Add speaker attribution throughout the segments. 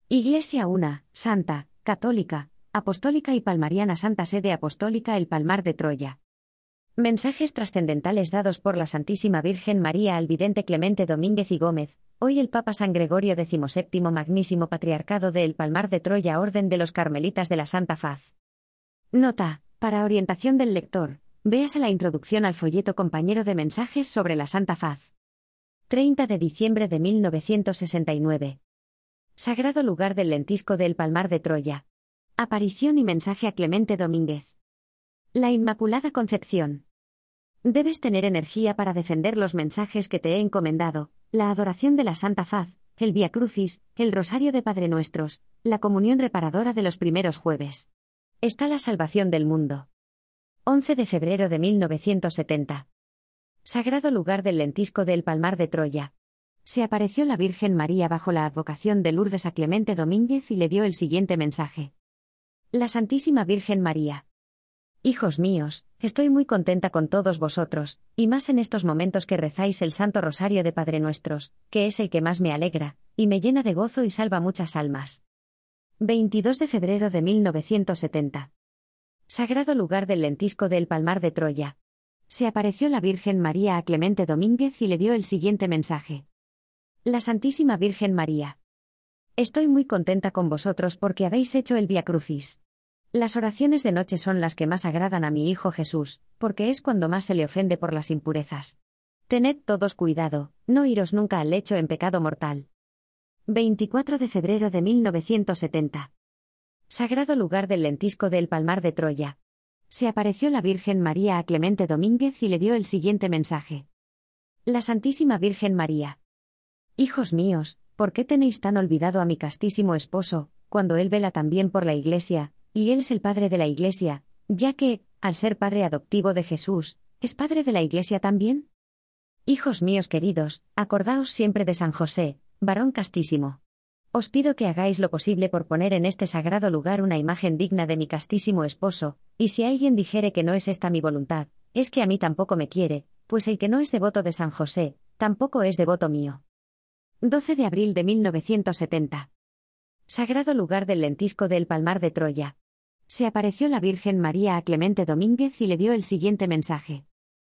Speaker 1: Iglesia una, Santa, Católica, Apostólica y Palmariana Santa Sede Apostólica El Palmar de Troya. Mensajes trascendentales dados por la Santísima Virgen María al vidente Clemente Domínguez y Gómez, hoy el Papa San Gregorio XVII Magnísimo Patriarcado de El Palmar de Troya Orden de los Carmelitas de la Santa Faz. Nota, para orientación del lector, véase la introducción al folleto compañero de mensajes sobre la Santa Faz. 30 de diciembre de 1969. Sagrado lugar del lentisco de El Palmar de Troya. Aparición y mensaje a Clemente Domínguez. La Inmaculada Concepción. Debes tener energía para defender los mensajes que te he encomendado, la adoración de la Santa Faz, el Vía Crucis, el Rosario de Padre Nuestros, la comunión reparadora de los primeros jueves. Está la salvación del mundo. 11 de febrero de 1970. Sagrado lugar del lentisco de El Palmar de Troya. Se apareció la Virgen María bajo la advocación de Lourdes a Clemente Domínguez y le dio el siguiente mensaje. La Santísima Virgen María. Hijos míos, estoy muy contenta con todos vosotros, y más en estos momentos que rezáis el Santo Rosario de Padre Nuestros, que es el que más me alegra, y me llena de gozo y salva muchas almas. 22 de febrero de 1970. Sagrado lugar del lentisco de El Palmar de Troya. Se apareció la Virgen María a Clemente Domínguez y le dio el siguiente mensaje. La Santísima Virgen María. Estoy muy contenta con vosotros porque habéis hecho el Vía Crucis. Las oraciones de noche son las que más agradan a mi Hijo Jesús, porque es cuando más se le ofende por las impurezas. Tened todos cuidado, no iros nunca al lecho en pecado mortal. 24 de febrero de 1970. Sagrado lugar del lentisco de El Palmar de Troya. Se apareció la Virgen María a Clemente Domínguez y le dio el siguiente mensaje. La Santísima Virgen María. Hijos míos, ¿por qué tenéis tan olvidado a mi castísimo esposo, cuando él vela también por la Iglesia, y él es el Padre de la Iglesia, ya que, al ser Padre adoptivo de Jesús, ¿es Padre de la Iglesia también? Hijos míos queridos, acordaos siempre de San José, varón castísimo. Os pido que hagáis lo posible por poner en este sagrado lugar una imagen digna de mi castísimo esposo, y si alguien dijere que no es esta mi voluntad, es que a mí tampoco me quiere, pues el que no es devoto de San José, tampoco es devoto mío. 12 de abril de 1970. Sagrado lugar del lentisco de El Palmar de Troya. Se apareció la Virgen María a Clemente Domínguez y le dio el siguiente mensaje.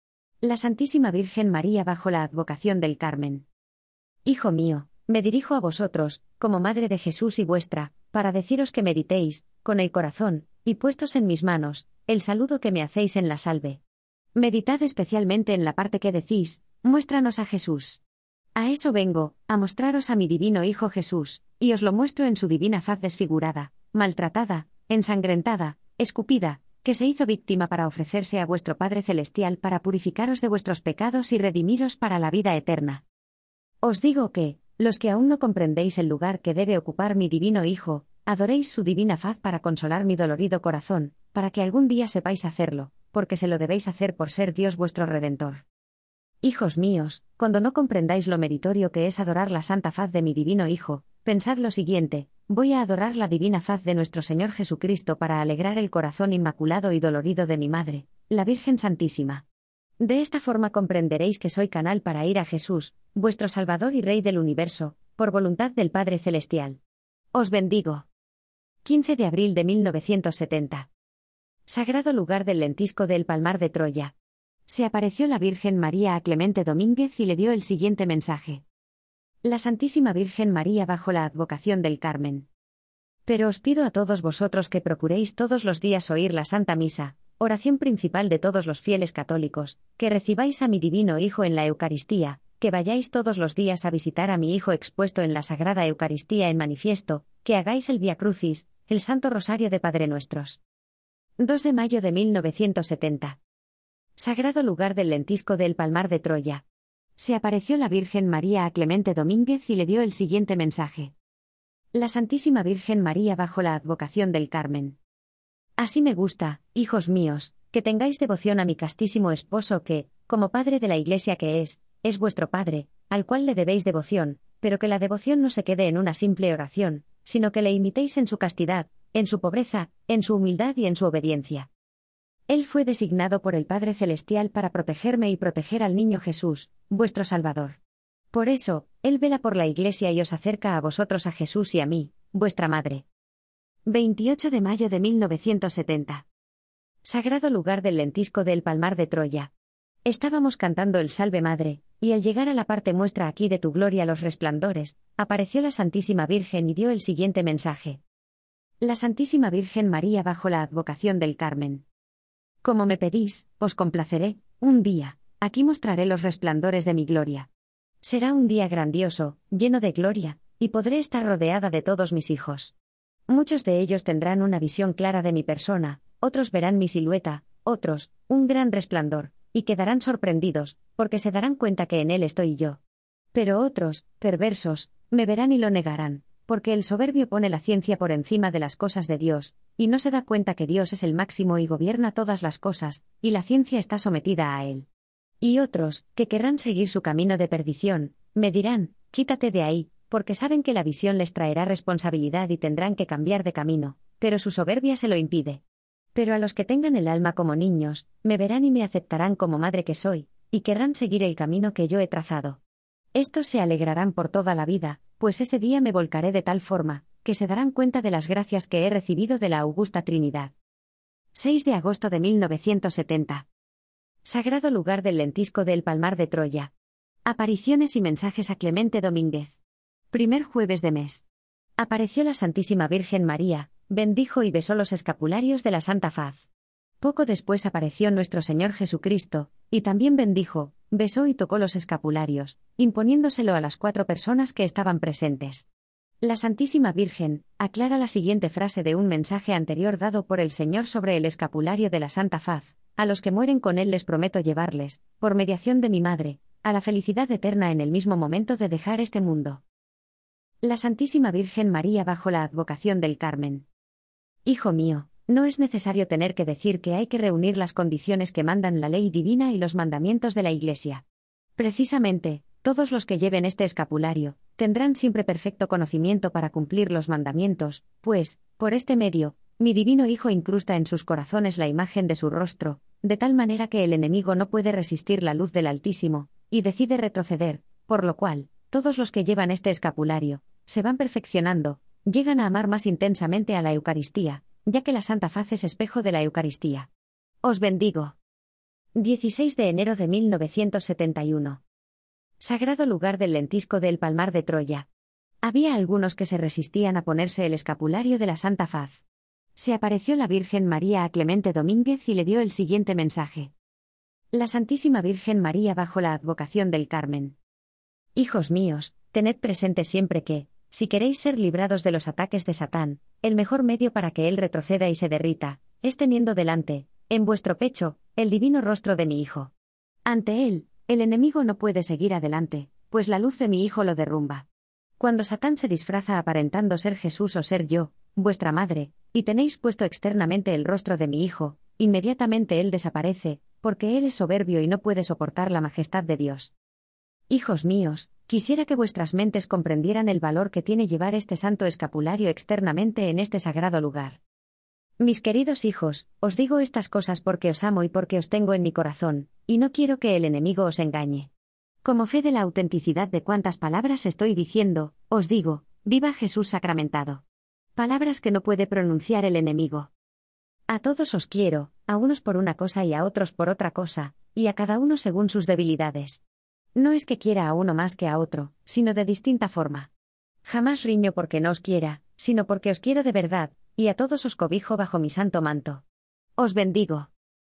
Speaker 1: La Santísima Virgen María bajo la advocación del Carmen. Hijo mío, me dirijo a vosotros, como Madre de Jesús y vuestra, para deciros que meditéis, con el corazón, y puestos en mis manos, el saludo que me hacéis en la salve. Meditad especialmente en la parte que decís, muéstranos a Jesús. A eso vengo, a mostraros a mi divino Hijo Jesús, y os lo muestro en su divina faz desfigurada, maltratada, ensangrentada, escupida, que se hizo víctima para ofrecerse a vuestro Padre Celestial para purificaros de vuestros pecados y redimiros para la vida eterna. Os digo que, los que aún no comprendéis el lugar que debe ocupar mi divino Hijo, adoréis su divina faz para consolar mi dolorido corazón, para que algún día sepáis hacerlo, porque se lo debéis hacer por ser Dios vuestro Redentor. Hijos míos, cuando no comprendáis lo meritorio que es adorar la santa faz de mi divino Hijo, pensad lo siguiente: voy a adorar la divina faz de nuestro Señor Jesucristo para alegrar el corazón inmaculado y dolorido de mi Madre, la Virgen Santísima. De esta forma comprenderéis que soy canal para ir a Jesús, vuestro Salvador y Rey del universo, por voluntad del Padre Celestial. Os bendigo. 15 de abril de 1970. Sagrado lugar del lentisco de El Palmar de Troya. Se apareció la Virgen María a Clemente Domínguez y le dio el siguiente mensaje. La Santísima Virgen María bajo la advocación del Carmen. Pero os pido a todos vosotros que procuréis todos los días oír la Santa Misa, oración principal de todos los fieles católicos, que recibáis a mi divino Hijo en la Eucaristía, que vayáis todos los días a visitar a mi Hijo expuesto en la Sagrada Eucaristía en manifiesto, que hagáis el Vía Crucis, el Santo Rosario de Padre Nuestros. 2 de mayo de 1970. Sagrado lugar del lentisco de El Palmar de Troya. Se apareció la Virgen María a Clemente Domínguez y le dio el siguiente mensaje. La Santísima Virgen María bajo la advocación del Carmen. Así me gusta, hijos míos, que tengáis devoción a mi castísimo esposo que, como Padre de la Iglesia que es vuestro Padre, al cual le debéis devoción, pero que la devoción no se quede en una simple oración, sino que le imitéis en su castidad, en su pobreza, en su humildad y en su obediencia. Él fue designado por el Padre Celestial para protegerme y proteger al niño Jesús, vuestro Salvador. Por eso, Él vela por la Iglesia y os acerca a vosotros a Jesús y a mí, vuestra madre. 28 de mayo de 1970. Sagrado lugar del lentisco del Palmar de Troya. Estábamos cantando el Salve Madre, y al llegar a la parte muestra aquí de tu gloria los resplandores, apareció la Santísima Virgen y dio el siguiente mensaje. La Santísima Virgen María bajo la advocación del Carmen. Como me pedís, os complaceré, un día, aquí mostraré los resplandores de mi gloria. Será un día grandioso, lleno de gloria, y podré estar rodeada de todos mis hijos. Muchos de ellos tendrán una visión clara de mi persona, otros verán mi silueta, otros, un gran resplandor, y quedarán sorprendidos, porque se darán cuenta que en él estoy yo. Pero otros, perversos, me verán y lo negarán, porque el soberbio pone la ciencia por encima de las cosas de Dios, y no se da cuenta que Dios es el máximo y gobierna todas las cosas, y la ciencia está sometida a él. Y otros, que querrán seguir su camino de perdición, me dirán, quítate de ahí, porque saben que la visión les traerá responsabilidad y tendrán que cambiar de camino, pero su soberbia se lo impide. Pero a los que tengan el alma como niños, me verán y me aceptarán como madre que soy, y querrán seguir el camino que yo he trazado. Estos se alegrarán por toda la vida, pues ese día me volcaré de tal forma, que se darán cuenta de las gracias que he recibido de la Augusta Trinidad. 6 de agosto de 1970. Sagrado lugar del lentisco del Palmar de Troya. Apariciones y mensajes a Clemente Domínguez. Primer jueves de mes. Apareció la Santísima Virgen María, bendijo y besó los escapularios de la Santa Faz. Poco después apareció nuestro Señor Jesucristo, y también bendijo, besó y tocó los escapularios, imponiéndoselo a las 4 personas que estaban presentes. La Santísima Virgen aclara la siguiente frase de un mensaje anterior dado por el Señor sobre el escapulario de la Santa Faz: a los que mueren con él les prometo llevarles, por mediación de mi madre, a la felicidad eterna en el mismo momento de dejar este mundo. La Santísima Virgen María bajo la advocación del Carmen. Hijo mío, no es necesario tener que decir que hay que reunir las condiciones que mandan la ley divina y los mandamientos de la Iglesia. Precisamente, todos los que lleven este escapulario, tendrán siempre perfecto conocimiento para cumplir los mandamientos, pues, por este medio, mi divino Hijo incrusta en sus corazones la imagen de su rostro, de tal manera que el enemigo no puede resistir la luz del Altísimo, y decide retroceder, por lo cual, todos los que llevan este escapulario, se van perfeccionando, llegan a amar más intensamente a la Eucaristía, ya que la Santa Faz es espejo de la Eucaristía. Os bendigo. 16 de enero de 1971. Sagrado lugar del lentisco del Palmar de Troya. Había algunos que se resistían a ponerse el escapulario de la Santa Faz. Se apareció la Virgen María a Clemente Domínguez y le dio el siguiente mensaje. La Santísima Virgen María bajo la advocación del Carmen. Hijos míos, tened presente siempre que, si queréis ser librados de los ataques de Satán, el mejor medio para que él retroceda y se derrita, es teniendo delante, en vuestro pecho, el divino rostro de mi Hijo. Ante él, el enemigo no puede seguir adelante, pues la luz de mi Hijo lo derrumba. Cuando Satán se disfraza aparentando ser Jesús o ser yo, vuestra madre, y tenéis puesto externamente el rostro de mi Hijo, inmediatamente él desaparece, porque él es soberbio y no puede soportar la majestad de Dios. Hijos míos, quisiera que vuestras mentes comprendieran el valor que tiene llevar este santo escapulario externamente en este sagrado lugar. Mis queridos hijos, os digo estas cosas porque os amo y porque os tengo en mi corazón, y no quiero que el enemigo os engañe. Como fe de la autenticidad de cuantas palabras estoy diciendo, os digo, viva Jesús sacramentado. Palabras que no puede pronunciar el enemigo. A todos os quiero, a unos por una cosa y a otros por otra cosa, y a cada uno según sus debilidades. No es que quiera a uno más que a otro, sino de distinta forma. Jamás riño porque no os quiera, sino porque os quiero de verdad, y a todos os cobijo bajo mi santo manto. Os bendigo.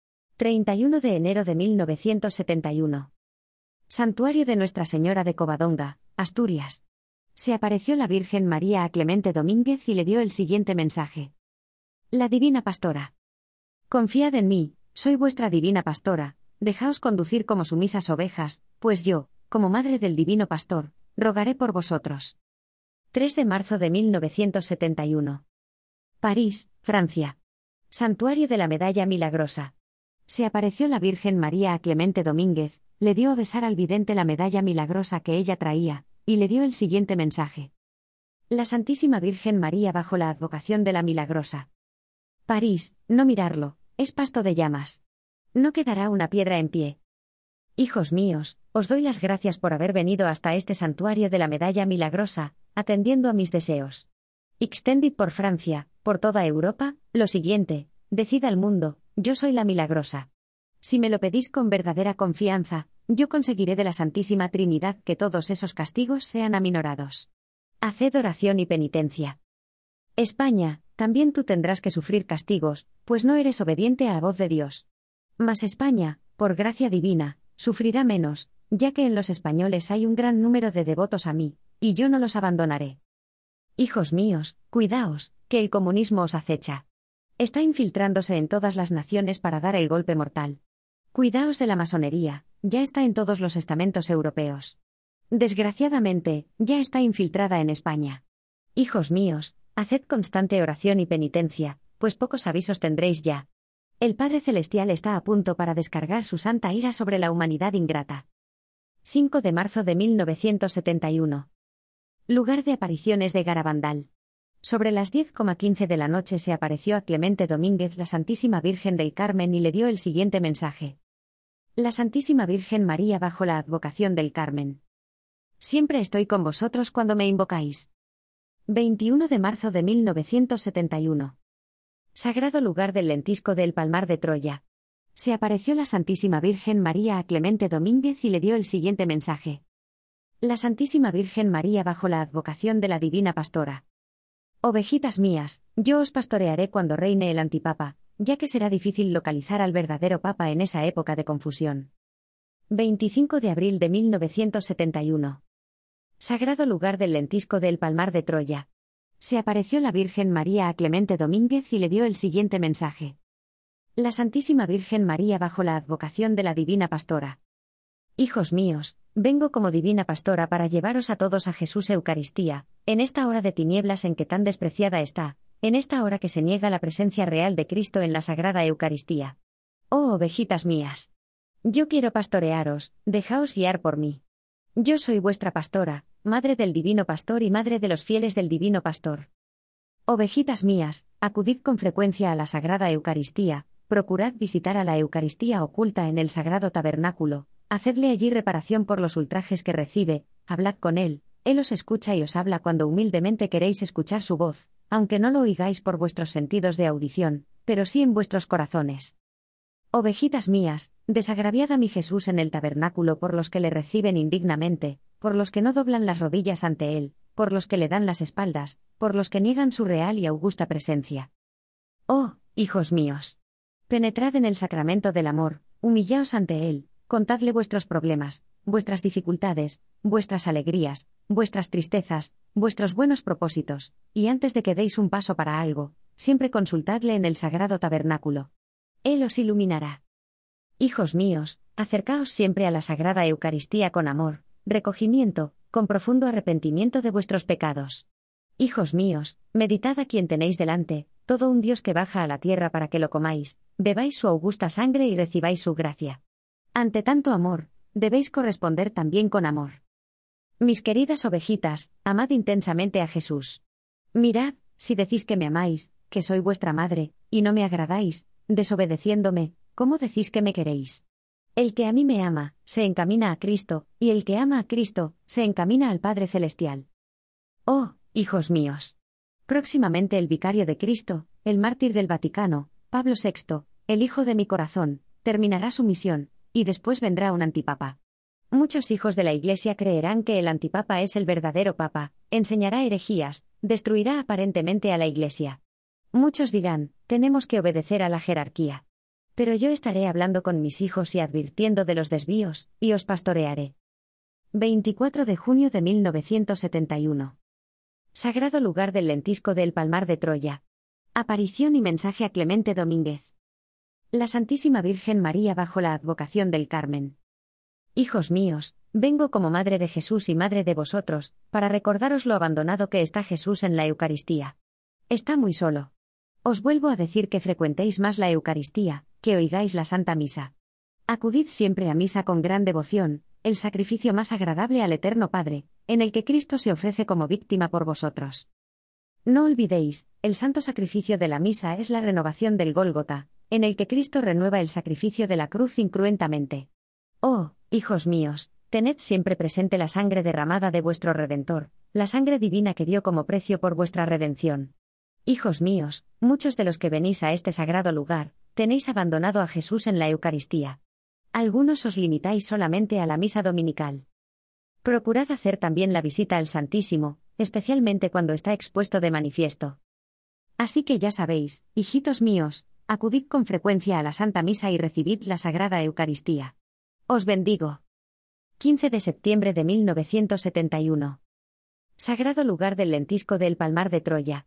Speaker 1: 31 de enero de 1971. Santuario de Nuestra Señora de Covadonga, Asturias. Se apareció la Virgen María a Clemente Domínguez y le dio el siguiente mensaje. La Divina Pastora. Confiad en mí, soy vuestra Divina Pastora. Dejaos conducir como sumisas ovejas, pues yo, como madre del Divino Pastor, rogaré por vosotros. 3 de marzo de 1971. París, Francia. Santuario de la Medalla Milagrosa. Se apareció la Virgen María a Clemente Domínguez, le dio a besar al vidente la medalla milagrosa que ella traía, y le dio el siguiente mensaje. La Santísima Virgen María bajo la advocación de la Milagrosa. París, no mirarlo, es pasto de llamas. No quedará una piedra en pie. Hijos míos, os doy las gracias por haber venido hasta este santuario de la Medalla Milagrosa, atendiendo a mis deseos. Extended por Francia, por toda Europa, lo siguiente: decid al mundo, yo soy la milagrosa. Si me lo pedís con verdadera confianza, yo conseguiré de la Santísima Trinidad que todos esos castigos sean aminorados. Haced oración y penitencia. España, también tú tendrás que sufrir castigos, pues no eres obediente a la voz de Dios. Mas España, por gracia divina, sufrirá menos, ya que en los españoles hay un gran número de devotos a mí, y yo no los abandonaré. Hijos míos, cuidaos, que el comunismo os acecha. Está infiltrándose en todas las naciones para dar el golpe mortal. Cuidaos de la masonería, ya está en todos los estamentos europeos. Desgraciadamente, ya está infiltrada en España. Hijos míos, haced constante oración y penitencia, pues pocos avisos tendréis ya. El Padre Celestial está a punto para descargar su santa ira sobre la humanidad ingrata. 5 de marzo de 1971. Lugar de apariciones de Garabandal. Sobre las 10:15 de la noche se apareció a Clemente Domínguez la Santísima Virgen del Carmen y le dio el siguiente mensaje. La Santísima Virgen María bajo la advocación del Carmen. Siempre estoy con vosotros cuando me invocáis. 21 de marzo de 1971. Sagrado lugar del lentisco del Palmar de Troya. Se apareció la Santísima Virgen María a Clemente Domínguez y le dio el siguiente mensaje. La Santísima Virgen María bajo la advocación de la Divina Pastora. Ovejitas mías, yo os pastorearé cuando reine el antipapa, ya que será difícil localizar al verdadero papa en esa época de confusión. 25 de abril de 1971. Sagrado lugar del lentisco del Palmar de Troya. Se apareció la Virgen María a Clemente Domínguez y le dio el siguiente mensaje. La Santísima Virgen María bajo la advocación de la Divina Pastora. Hijos míos, vengo como Divina Pastora para llevaros a todos a Jesús Eucaristía, en esta hora de tinieblas en que tan despreciada está, en esta hora que se niega la presencia real de Cristo en la Sagrada Eucaristía. Oh ovejitas mías. Yo quiero pastorearos, dejaos guiar por mí. Yo soy vuestra pastora, madre del Divino Pastor y madre de los fieles del Divino Pastor. Ovejitas mías, acudid con frecuencia a la Sagrada Eucaristía, procurad visitar a la Eucaristía oculta en el Sagrado Tabernáculo, hacedle allí reparación por los ultrajes que recibe, hablad con él os escucha y os habla cuando humildemente queréis escuchar su voz, aunque no lo oigáis por vuestros sentidos de audición, pero sí en vuestros corazones. Ovejitas mías, desagraviad a mi Jesús en el tabernáculo por los que le reciben indignamente, por los que no doblan las rodillas ante él, por los que le dan las espaldas, por los que niegan su real y augusta presencia. Oh, hijos míos. Penetrad en el sacramento del amor, humillaos ante él, contadle vuestros problemas, vuestras dificultades, vuestras alegrías, vuestras tristezas, vuestros buenos propósitos, y antes de que deis un paso para algo, siempre consultadle en el sagrado tabernáculo. Él os iluminará. Hijos míos, acercaos siempre a la Sagrada Eucaristía con amor, recogimiento, con profundo arrepentimiento de vuestros pecados. Hijos míos, meditad a quien tenéis delante, todo un Dios que baja a la tierra para que lo comáis, bebáis su augusta sangre y recibáis su gracia. Ante tanto amor, debéis corresponder también con amor. Mis queridas ovejitas, amad intensamente a Jesús. Mirad, si decís que me amáis, que soy vuestra madre, y no me agradáis, desobedeciéndome, ¿cómo decís que me queréis? El que a mí me ama, se encamina a Cristo, y el que ama a Cristo, se encamina al Padre Celestial. Oh, hijos míos. Próximamente el vicario de Cristo, el mártir del Vaticano, Pablo VI, el hijo de mi corazón, terminará su misión, y después vendrá un antipapa. Muchos hijos de la Iglesia creerán que el antipapa es el verdadero papa, enseñará herejías, destruirá aparentemente a la Iglesia. Muchos dirán, tenemos que obedecer a la jerarquía. Pero yo estaré hablando con mis hijos y advirtiendo de los desvíos, y os pastorearé. 24 de junio de 1971. Sagrado lugar del lentisco del Palmar de Troya. Aparición y mensaje a Clemente Domínguez. La Santísima Virgen María bajo la advocación del Carmen. Hijos míos, vengo como Madre de Jesús y Madre de vosotros, para recordaros lo abandonado que está Jesús en la Eucaristía. Está muy solo. Os vuelvo a decir que frecuentéis más la Eucaristía, que oigáis la Santa Misa. Acudid siempre a misa con gran devoción, el sacrificio más agradable al Eterno Padre, en el que Cristo se ofrece como víctima por vosotros. No olvidéis, el santo sacrificio de la misa es la renovación del Gólgota, en el que Cristo renueva el sacrificio de la cruz incruentamente. Oh, hijos míos, tened siempre presente la sangre derramada de vuestro Redentor, la sangre divina que dio como precio por vuestra redención. Hijos míos, muchos de los que venís a este sagrado lugar, tenéis abandonado a Jesús en la Eucaristía. Algunos os limitáis solamente a la misa dominical. Procurad hacer también la visita al Santísimo, especialmente cuando está expuesto de manifiesto. Así que ya sabéis, hijitos míos, acudid con frecuencia a la Santa Misa y recibid la Sagrada Eucaristía. Os bendigo. 15 de septiembre de 1971. Sagrado lugar del lentisco del Palmar de Troya.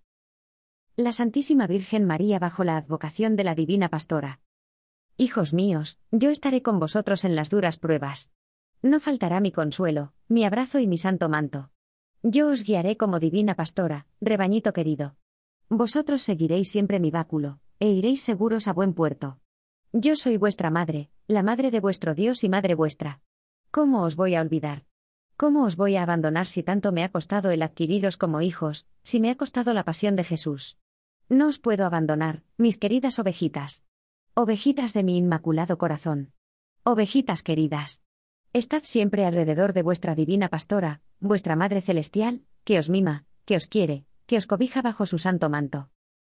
Speaker 1: La Santísima Virgen María bajo la advocación de la Divina Pastora. Hijos míos, yo estaré con vosotros en las duras pruebas. No faltará mi consuelo, mi abrazo y mi santo manto. Yo os guiaré como Divina Pastora, rebañito querido. Vosotros seguiréis siempre mi báculo, e iréis seguros a buen puerto. Yo soy vuestra madre, la madre de vuestro Dios y madre vuestra. ¿Cómo os voy a olvidar? ¿Cómo os voy a abandonar si tanto me ha costado el adquiriros como hijos, si me ha costado la pasión de Jesús? No os puedo abandonar, mis queridas ovejitas. Ovejitas de mi inmaculado corazón. Ovejitas queridas. Estad siempre alrededor de vuestra divina pastora, vuestra Madre Celestial, que os mima, que os quiere, que os cobija bajo su santo manto.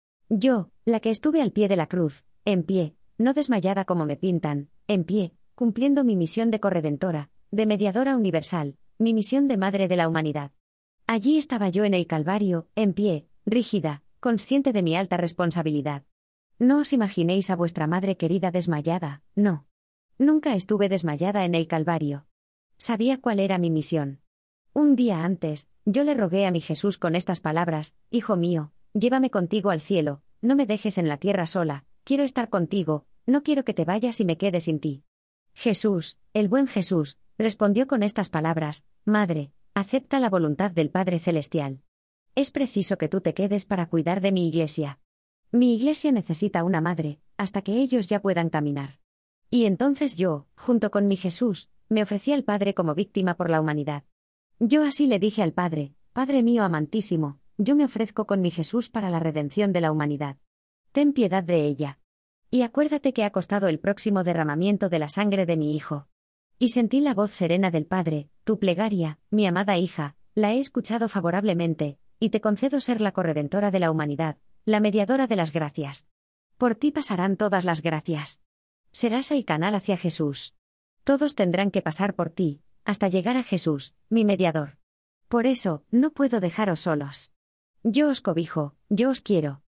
Speaker 1: Yo, la que estuve al pie de la cruz, en pie, no desmayada como me pintan, en pie, cumpliendo mi misión de corredentora, de mediadora universal, mi misión de madre de la humanidad. Allí estaba yo en el Calvario, en pie, rígida, consciente de mi alta responsabilidad. No os imaginéis a vuestra madre querida desmayada, no. Nunca estuve desmayada en el Calvario. Sabía cuál era mi misión. Un día antes, yo le rogué a mi Jesús con estas palabras: Hijo mío, llévame contigo al cielo, no me dejes en la tierra sola, quiero estar contigo, no quiero que te vayas y me quede sin ti. Jesús, el buen Jesús, respondió con estas palabras: Madre, acepta la voluntad del Padre Celestial. Es preciso que tú te quedes para cuidar de mi iglesia. Mi iglesia necesita una madre, hasta que ellos ya puedan caminar. Y entonces yo, junto con mi Jesús, me ofrecí al Padre como víctima por la humanidad. Yo así le dije al Padre: Padre mío amantísimo, yo me ofrezco con mi Jesús para la redención de la humanidad. Ten piedad de ella. Y acuérdate que ha costado el próximo derramamiento de la sangre de mi Hijo. Y sentí la voz serena del Padre: tu plegaria, mi amada hija, la he escuchado favorablemente, y te concedo ser la corredentora de la humanidad, la mediadora de las gracias. Por ti pasarán todas las gracias. Serás el canal hacia Jesús. Todos tendrán que pasar por ti, hasta llegar a Jesús, mi mediador. Por eso, no puedo dejaros solos. Yo os cobijo, yo os quiero.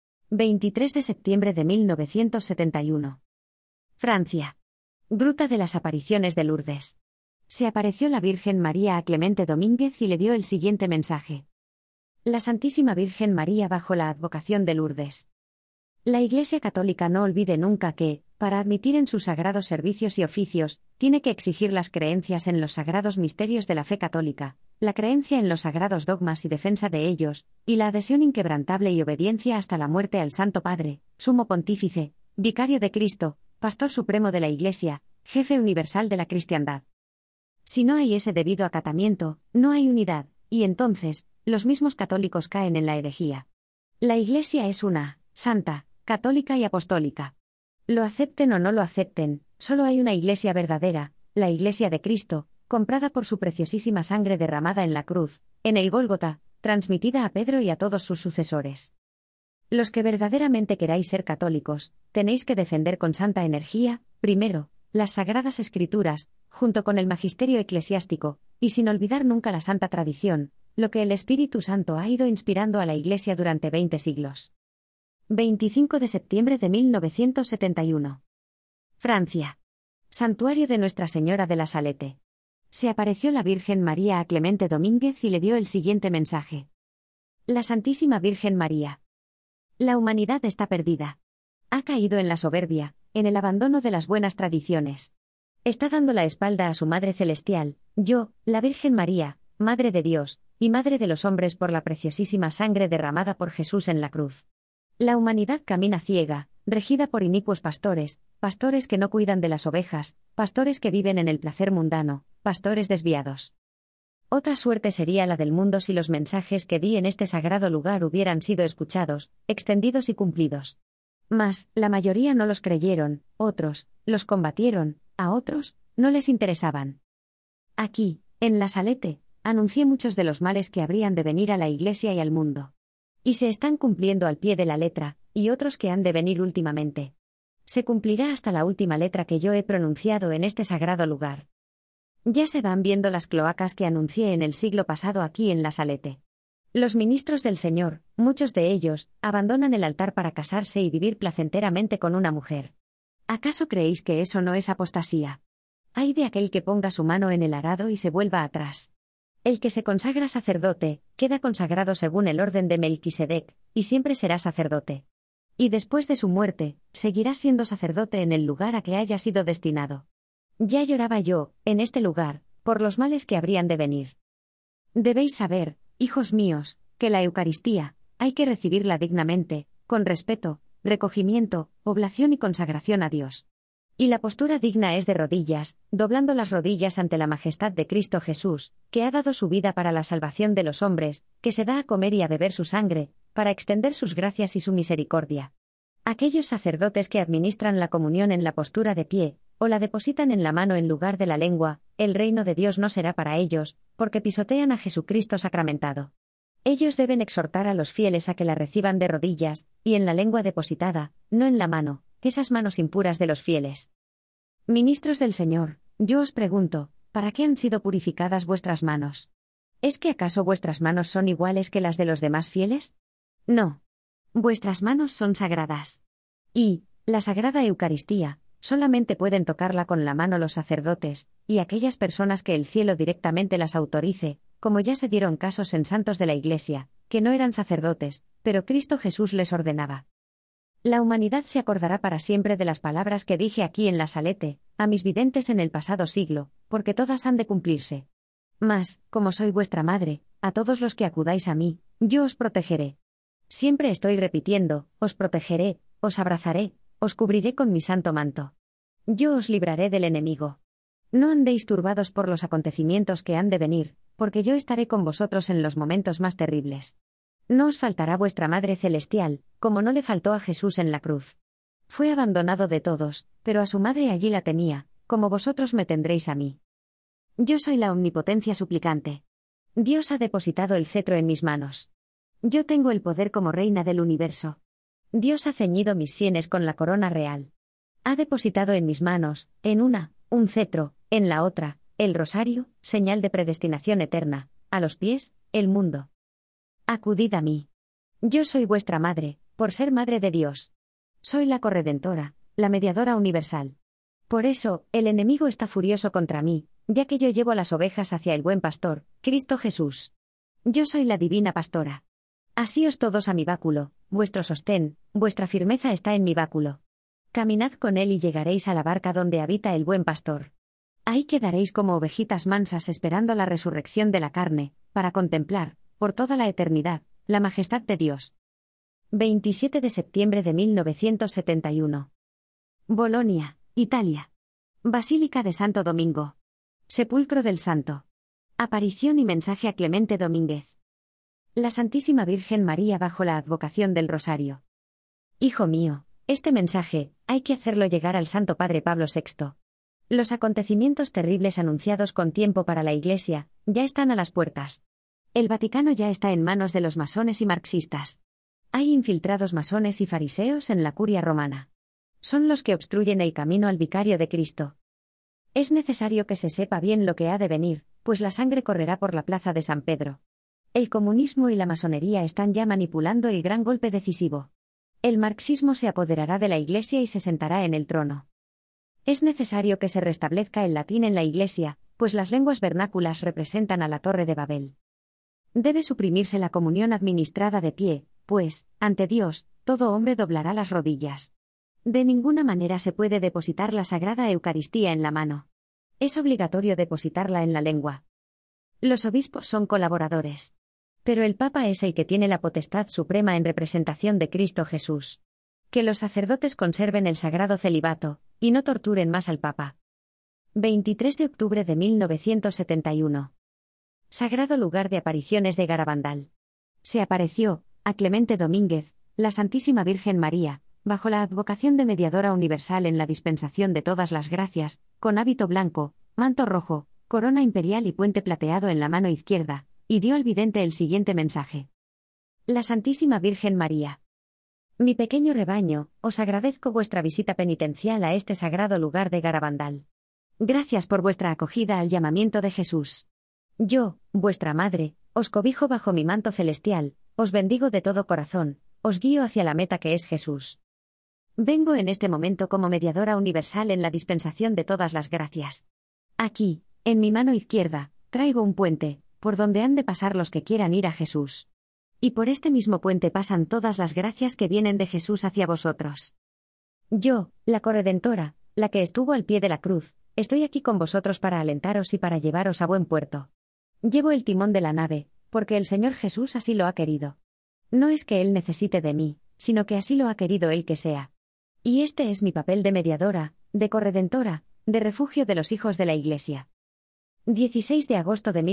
Speaker 1: 23 de septiembre de 1971. Francia. Gruta de las Apariciones de Lourdes. Se apareció la Virgen María a Clemente Domínguez y le dio el siguiente mensaje. La Santísima Virgen María bajo la advocación de Lourdes. La Iglesia Católica no olvide nunca que, para admitir en sus sagrados servicios y oficios, tiene que exigir las creencias en los sagrados misterios de la fe católica, la creencia en los sagrados dogmas y defensa de ellos, y la adhesión inquebrantable y obediencia hasta la muerte al Santo Padre, Sumo Pontífice, Vicario de Cristo, Pastor Supremo de la Iglesia, Jefe Universal de la Cristiandad. Si no hay ese debido acatamiento, no hay unidad, y entonces, los mismos católicos caen en la herejía. La Iglesia es una, santa, católica y apostólica. Lo acepten o no lo acepten, solo hay una Iglesia verdadera, la Iglesia de Cristo, comprada por su preciosísima sangre derramada en la cruz, en el Gólgota, transmitida a Pedro y a todos sus sucesores. Los que verdaderamente queráis ser católicos, tenéis que defender con santa energía, primero, las Sagradas Escrituras, junto con el magisterio eclesiástico, y sin olvidar nunca la santa tradición, lo que el Espíritu Santo ha ido inspirando a la Iglesia durante 20 siglos. 25 de septiembre de 1971. Francia. Santuario de Nuestra Señora de la Salette. Se apareció la Virgen María a Clemente Domínguez y le dio el siguiente mensaje. La Santísima Virgen María. La humanidad está perdida. Ha caído en la soberbia, en el abandono de las buenas tradiciones. Está dando la espalda a su Madre Celestial, yo, la Virgen María, Madre de Dios, y Madre de los hombres por la preciosísima sangre derramada por Jesús en la cruz. La humanidad camina ciega, regida por inicuos pastores, pastores que no cuidan de las ovejas, pastores que viven en el placer mundano, pastores desviados. Otra suerte sería la del mundo si los mensajes que di en este sagrado lugar hubieran sido escuchados, extendidos y cumplidos. Mas, la mayoría no los creyeron, otros, los combatieron, a otros, no les interesaban. Aquí, en La Salette, anuncié muchos de los males que habrían de venir a la Iglesia y al mundo. Y se están cumpliendo al pie de la letra, y otros que han de venir últimamente. Se cumplirá hasta la última letra que yo he pronunciado en este sagrado lugar. Ya se van viendo las cloacas que anuncié en el siglo pasado aquí en La Salette. Los ministros del Señor, muchos de ellos, abandonan el altar para casarse y vivir placenteramente con una mujer. ¿Acaso creéis que eso no es apostasía? Ay de aquel que ponga su mano en el arado y se vuelva atrás. El que se consagra sacerdote, queda consagrado según el orden de Melquisedec, y siempre será sacerdote. Y después de su muerte, seguirá siendo sacerdote en el lugar a que haya sido destinado. Ya lloraba yo, en este lugar, por los males que habrían de venir. Debéis saber, hijos míos, que la Eucaristía, hay que recibirla dignamente, con respeto, recogimiento, oblación y consagración a Dios. Y la postura digna es de rodillas, doblando las rodillas ante la majestad de Cristo Jesús, que ha dado su vida para la salvación de los hombres, que se da a comer y a beber su sangre, para extender sus gracias y su misericordia. Aquellos sacerdotes que administran la comunión en la postura de pie, o la depositan en la mano en lugar de la lengua, el reino de Dios no será para ellos, porque pisotean a Jesucristo sacramentado. Ellos deben exhortar a los fieles a que la reciban de rodillas, y en la lengua depositada, no en la mano, esas manos impuras de los fieles. Ministros del Señor, yo os pregunto, ¿para qué han sido purificadas vuestras manos? ¿Es que acaso vuestras manos son iguales que las de los demás fieles? No. Vuestras manos son sagradas. Y, la Sagrada Eucaristía, solamente pueden tocarla con la mano los sacerdotes, y aquellas personas que el cielo directamente las autorice, como ya se dieron casos en santos de la Iglesia, que no eran sacerdotes, pero Cristo Jesús les ordenaba. La humanidad se acordará para siempre de las palabras que dije aquí en La Salette, a mis videntes en el pasado siglo, porque todas han de cumplirse. Mas, como soy vuestra madre, a todos los que acudáis a mí, yo os protegeré. Siempre estoy repitiendo, os protegeré, os abrazaré, os cubriré con mi santo manto. Yo os libraré del enemigo. No andéis turbados por los acontecimientos que han de venir, porque yo estaré con vosotros en los momentos más terribles. No os faltará vuestra Madre Celestial, como no le faltó a Jesús en la cruz. Fue abandonado de todos, pero a su madre allí la tenía, como vosotros me tendréis a mí. Yo soy la omnipotencia suplicante. Dios ha depositado el cetro en mis manos. Yo tengo el poder como reina del universo. Dios ha ceñido mis sienes con la corona real. Ha depositado en mis manos, en una, un cetro, en la otra, el rosario, señal de predestinación eterna, a los pies, el mundo. Acudid a mí. Yo soy vuestra madre, por ser madre de Dios. Soy la corredentora, la mediadora universal. Por eso, el enemigo está furioso contra mí, ya que yo llevo las ovejas hacia el buen pastor, Cristo Jesús. Yo soy la divina pastora. Asíos todos a mi báculo, vuestro sostén, vuestra firmeza está en mi báculo. Caminad con él y llegaréis a la barca donde habita el buen pastor. Ahí quedaréis como ovejitas mansas esperando la resurrección de la carne, para contemplar, por toda la eternidad, la majestad de Dios. 27 de septiembre de 1971. Bolonia, Italia. Basílica de Santo Domingo. Sepulcro del Santo. Aparición y mensaje a Clemente Domínguez. La Santísima Virgen María bajo la advocación del Rosario. Hijo mío, este mensaje, hay que hacerlo llegar al Santo Padre Pablo VI. Los acontecimientos terribles anunciados con tiempo para la Iglesia, ya están a las puertas. El Vaticano ya está en manos de los masones y marxistas. Hay infiltrados masones y fariseos en la curia romana. Son los que obstruyen el camino al vicario de Cristo. Es necesario que se sepa bien lo que ha de venir, pues la sangre correrá por la plaza de San Pedro. El comunismo y la masonería están ya manipulando el gran golpe decisivo. El marxismo se apoderará de la Iglesia y se sentará en el trono. Es necesario que se restablezca el latín en la Iglesia, pues las lenguas vernáculas representan a la Torre de Babel. Debe suprimirse la comunión administrada de pie, pues, ante Dios, todo hombre doblará las rodillas. De ninguna manera se puede depositar la Sagrada Eucaristía en la mano. Es obligatorio depositarla en la lengua. Los obispos son colaboradores. Pero el Papa es el que tiene la potestad suprema en representación de Cristo Jesús. Que los sacerdotes conserven el sagrado celibato, y no torturen más al Papa. 23 de octubre de 1971. Sagrado lugar de apariciones de Garabandal. Se apareció, a Clemente Domínguez, la Santísima Virgen María, bajo la advocación de Mediadora Universal en la dispensación de todas las gracias, con hábito blanco, manto rojo, corona imperial y puente plateado en la mano izquierda, y dio al vidente el siguiente mensaje. La Santísima Virgen María. Mi pequeño rebaño, os agradezco vuestra visita penitencial a este sagrado lugar de Garabandal. Gracias por vuestra acogida al llamamiento de Jesús. Yo, vuestra madre, os cobijo bajo mi manto celestial, os bendigo de todo corazón, os guío hacia la meta que es Jesús. Vengo en este momento como mediadora universal en la dispensación de todas las gracias. Aquí, en mi mano izquierda, traigo un puente, por donde han de pasar los que quieran ir a Jesús. Y por este mismo puente pasan todas las gracias que vienen de Jesús hacia vosotros. Yo, la corredentora, la que estuvo al pie de la cruz, estoy aquí con vosotros para alentaros y para llevaros a buen puerto. Llevo el timón de la nave, porque el Señor Jesús así lo ha querido. No es que Él necesite de mí, sino que así lo ha querido Él que sea. Y este es mi papel de mediadora, de corredentora, de refugio de los hijos de la Iglesia. 16 de agosto de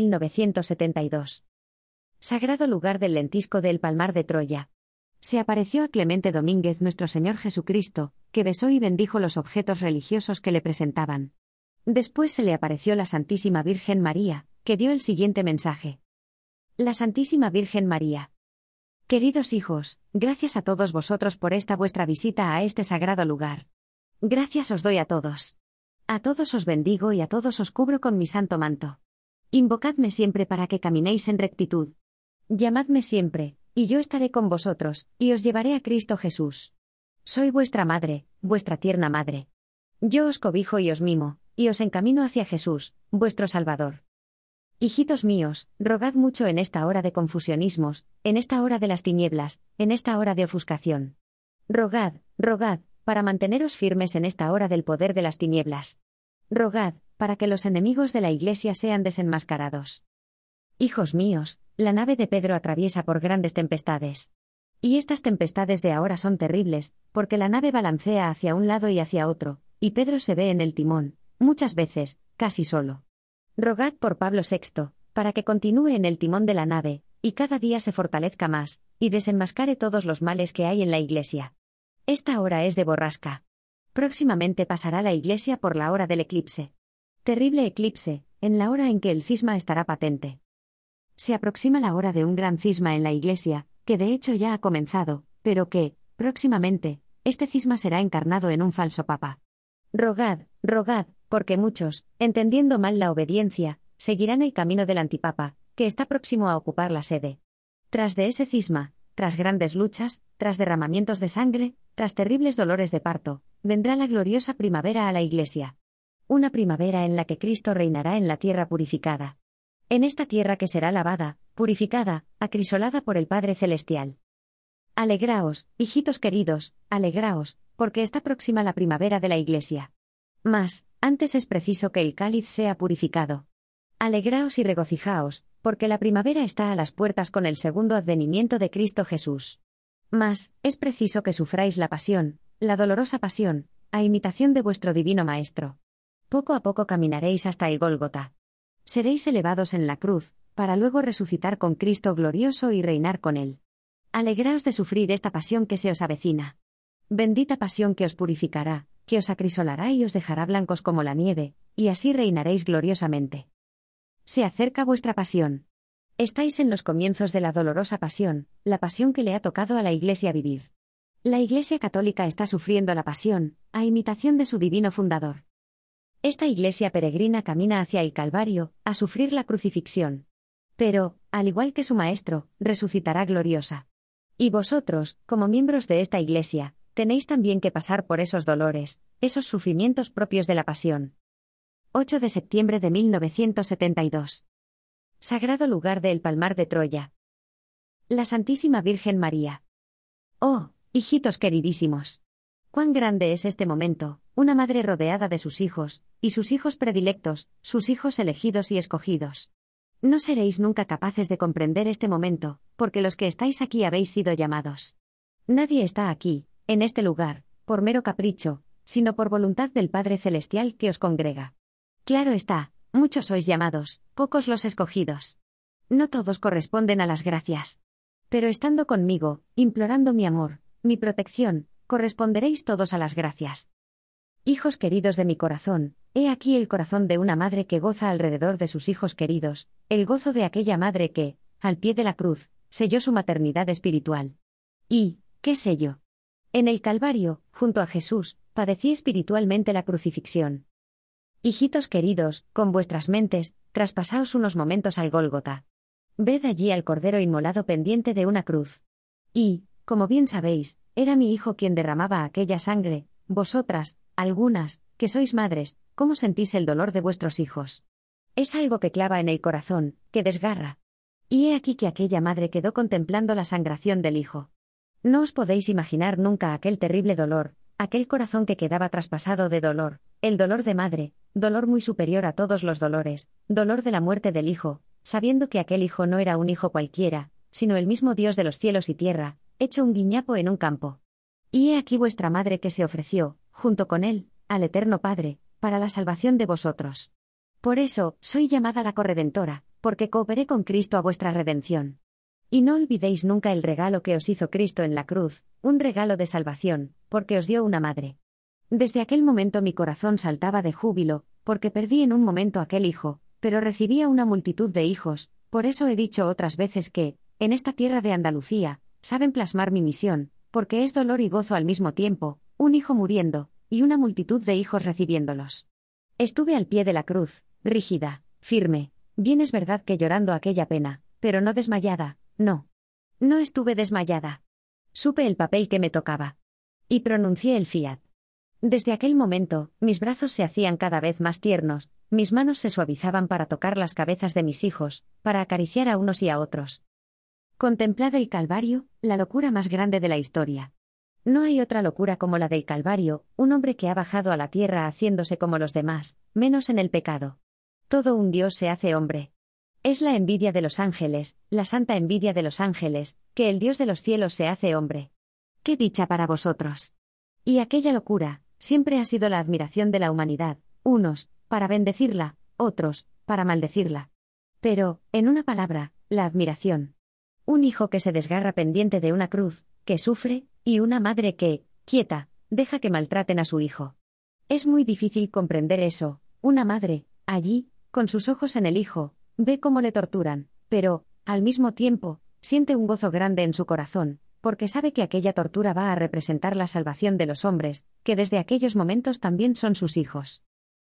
Speaker 1: 1972. Sagrado lugar del lentisco del Palmar de Troya. Se apareció a Clemente Domínguez nuestro Señor Jesucristo, que besó y bendijo los objetos religiosos que le presentaban. Después se le apareció la Santísima Virgen María, que dio el siguiente mensaje. La Santísima Virgen María. Queridos hijos, gracias a todos vosotros por esta vuestra visita a este sagrado lugar. Gracias os doy a todos. A todos os bendigo y a todos os cubro con mi santo manto. Invocadme siempre para que caminéis en rectitud. Llamadme siempre, y yo estaré con vosotros, y os llevaré a Cristo Jesús. Soy vuestra madre, vuestra tierna madre. Yo os cobijo y os mimo, y os encamino hacia Jesús, vuestro Salvador. Hijitos míos, rogad mucho en esta hora de confusionismos, en esta hora de las tinieblas, en esta hora de ofuscación. Rogad, rogad, para manteneros firmes en esta hora del poder de las tinieblas. Rogad, para que los enemigos de la Iglesia sean desenmascarados. Hijos míos, la nave de Pedro atraviesa por grandes tempestades. Y estas tempestades de ahora son terribles, porque la nave balancea hacia un lado y hacia otro, y Pedro se ve en el timón, muchas veces, casi solo. Rogad por Pablo VI, para que continúe en el timón de la nave, y cada día se fortalezca más, y desenmascare todos los males que hay en la Iglesia. Esta hora es de borrasca. Próximamente pasará la Iglesia por la hora del eclipse. Terrible eclipse, en la hora en que el cisma estará patente. Se aproxima la hora de un gran cisma en la Iglesia, que de hecho ya ha comenzado, pero que, próximamente, este cisma será encarnado en un falso papa. Rogad, rogad, porque muchos, entendiendo mal la obediencia, seguirán el camino del antipapa, que está próximo a ocupar la sede. Tras de ese cisma, tras grandes luchas, tras derramamientos de sangre, tras terribles dolores de parto, vendrá la gloriosa primavera a la Iglesia. Una primavera en la que Cristo reinará en la tierra purificada. En esta tierra que será lavada, purificada, acrisolada por el Padre Celestial. Alegraos, hijitos queridos, alegraos, porque está próxima la primavera de la Iglesia. Mas, antes es preciso que el cáliz sea purificado. Alegraos y regocijaos, porque la primavera está a las puertas con el segundo advenimiento de Cristo Jesús. Mas, es preciso que sufráis la pasión, la dolorosa pasión, a imitación de vuestro divino Maestro. Poco a poco caminaréis hasta el Gólgota. Seréis elevados en la cruz, para luego resucitar con Cristo glorioso y reinar con Él. Alegraos de sufrir esta pasión que se os avecina. Bendita pasión que os purificará, que os acrisolará y os dejará blancos como la nieve, y así reinaréis gloriosamente. Se acerca vuestra pasión. Estáis en los comienzos de la dolorosa pasión, la pasión que le ha tocado a la Iglesia vivir. La Iglesia católica está sufriendo la pasión, a imitación de su divino fundador. Esta Iglesia peregrina camina hacia el Calvario, a sufrir la crucifixión. Pero, al igual que su Maestro, resucitará gloriosa. Y vosotros, como miembros de esta Iglesia, tenéis también que pasar por esos dolores, esos sufrimientos propios de la pasión. 8 de septiembre de 1972. Sagrado lugar del Palmar de Troya. La Santísima Virgen María. Oh, hijitos queridísimos. Cuán grande es este momento, una madre rodeada de sus hijos, y sus hijos predilectos, sus hijos elegidos y escogidos. No seréis nunca capaces de comprender este momento, porque los que estáis aquí habéis sido llamados. Nadie está aquí, en este lugar, por mero capricho, sino por voluntad del Padre Celestial que os congrega. Claro está, muchos sois llamados, pocos los escogidos. No todos corresponden a las gracias. Pero estando conmigo, implorando mi amor, mi protección, corresponderéis todos a las gracias. Hijos queridos de mi corazón, He aquí el corazón de una madre que goza alrededor de sus hijos queridos, el gozo de aquella madre que, al pie de la cruz, selló su maternidad espiritual. ¿Y qué sello? En el Calvario, junto a Jesús, padecí espiritualmente la crucifixión. Hijitos queridos, con vuestras mentes, traspasaos unos momentos al Gólgota. Ved allí al Cordero inmolado pendiente de una cruz. Y, como bien sabéis, era mi hijo quien derramaba aquella sangre. Vosotras, algunas, que sois madres, ¿cómo sentís el dolor de vuestros hijos? Es algo que clava en el corazón, que desgarra. Y he aquí que aquella madre quedó contemplando la sangración del hijo. No os podéis imaginar nunca aquel terrible dolor, aquel corazón que quedaba traspasado de dolor, el dolor de madre, dolor muy superior a todos los dolores, dolor de la muerte del hijo, sabiendo que aquel hijo no era un hijo cualquiera, sino el mismo Dios de los cielos y tierra, hecho un guiñapo en un campo. Y he aquí vuestra madre que se ofreció, junto con él, al Eterno Padre, para la salvación de vosotros. Por eso, soy llamada la corredentora, porque cooperé con Cristo a vuestra redención. Y no olvidéis nunca el regalo que os hizo Cristo en la cruz, un regalo de salvación, porque os dio una madre. Desde aquel momento mi corazón saltaba de júbilo, porque perdí en un momento aquel hijo, pero recibía una multitud de hijos, por eso he dicho otras veces que, en esta tierra de Andalucía, saben plasmar mi misión, porque es dolor y gozo al mismo tiempo, un hijo muriendo, y una multitud de hijos recibiéndolos. Estuve al pie de la cruz, rígida, firme, bien es verdad que llorando aquella pena, pero no desmayada, no. No estuve desmayada. Supe el papel que me tocaba. Y pronuncié el fiat. Desde aquel momento, mis brazos se hacían cada vez más tiernos, mis manos se suavizaban para tocar las cabezas de mis hijos, para acariciar a unos y a otros. Contemplad el Calvario, la locura más grande de la historia. No hay otra locura como la del Calvario, un hombre que ha bajado a la tierra haciéndose como los demás, menos en el pecado. Todo un Dios se hace hombre. Es la envidia de los ángeles, la santa envidia de los ángeles, que el Dios de los cielos se hace hombre. ¡Qué dicha para vosotros! Y aquella locura, siempre ha sido la admiración de la humanidad, unos, para bendecirla, otros, para maldecirla. Pero, en una palabra, la admiración. Un hijo que se desgarra pendiente de una cruz, que sufre, y una madre que, quieta, deja que maltraten a su hijo. Es muy difícil comprender eso, una madre, allí, con sus ojos en el hijo, ve cómo le torturan, pero, al mismo tiempo, siente un gozo grande en su corazón, porque sabe que aquella tortura va a representar la salvación de los hombres, que desde aquellos momentos también son sus hijos.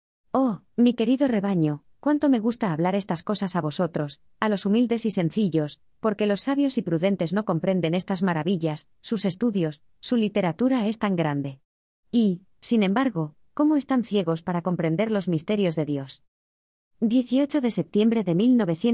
Speaker 1: Oh, mi querido rebaño, cuánto me gusta hablar estas cosas a vosotros, a los humildes y sencillos, porque los sabios y prudentes no comprenden estas maravillas, sus estudios, su literatura es tan grande. Y, sin embargo, ¿cómo están ciegos para comprender los misterios de Dios? 18 de septiembre de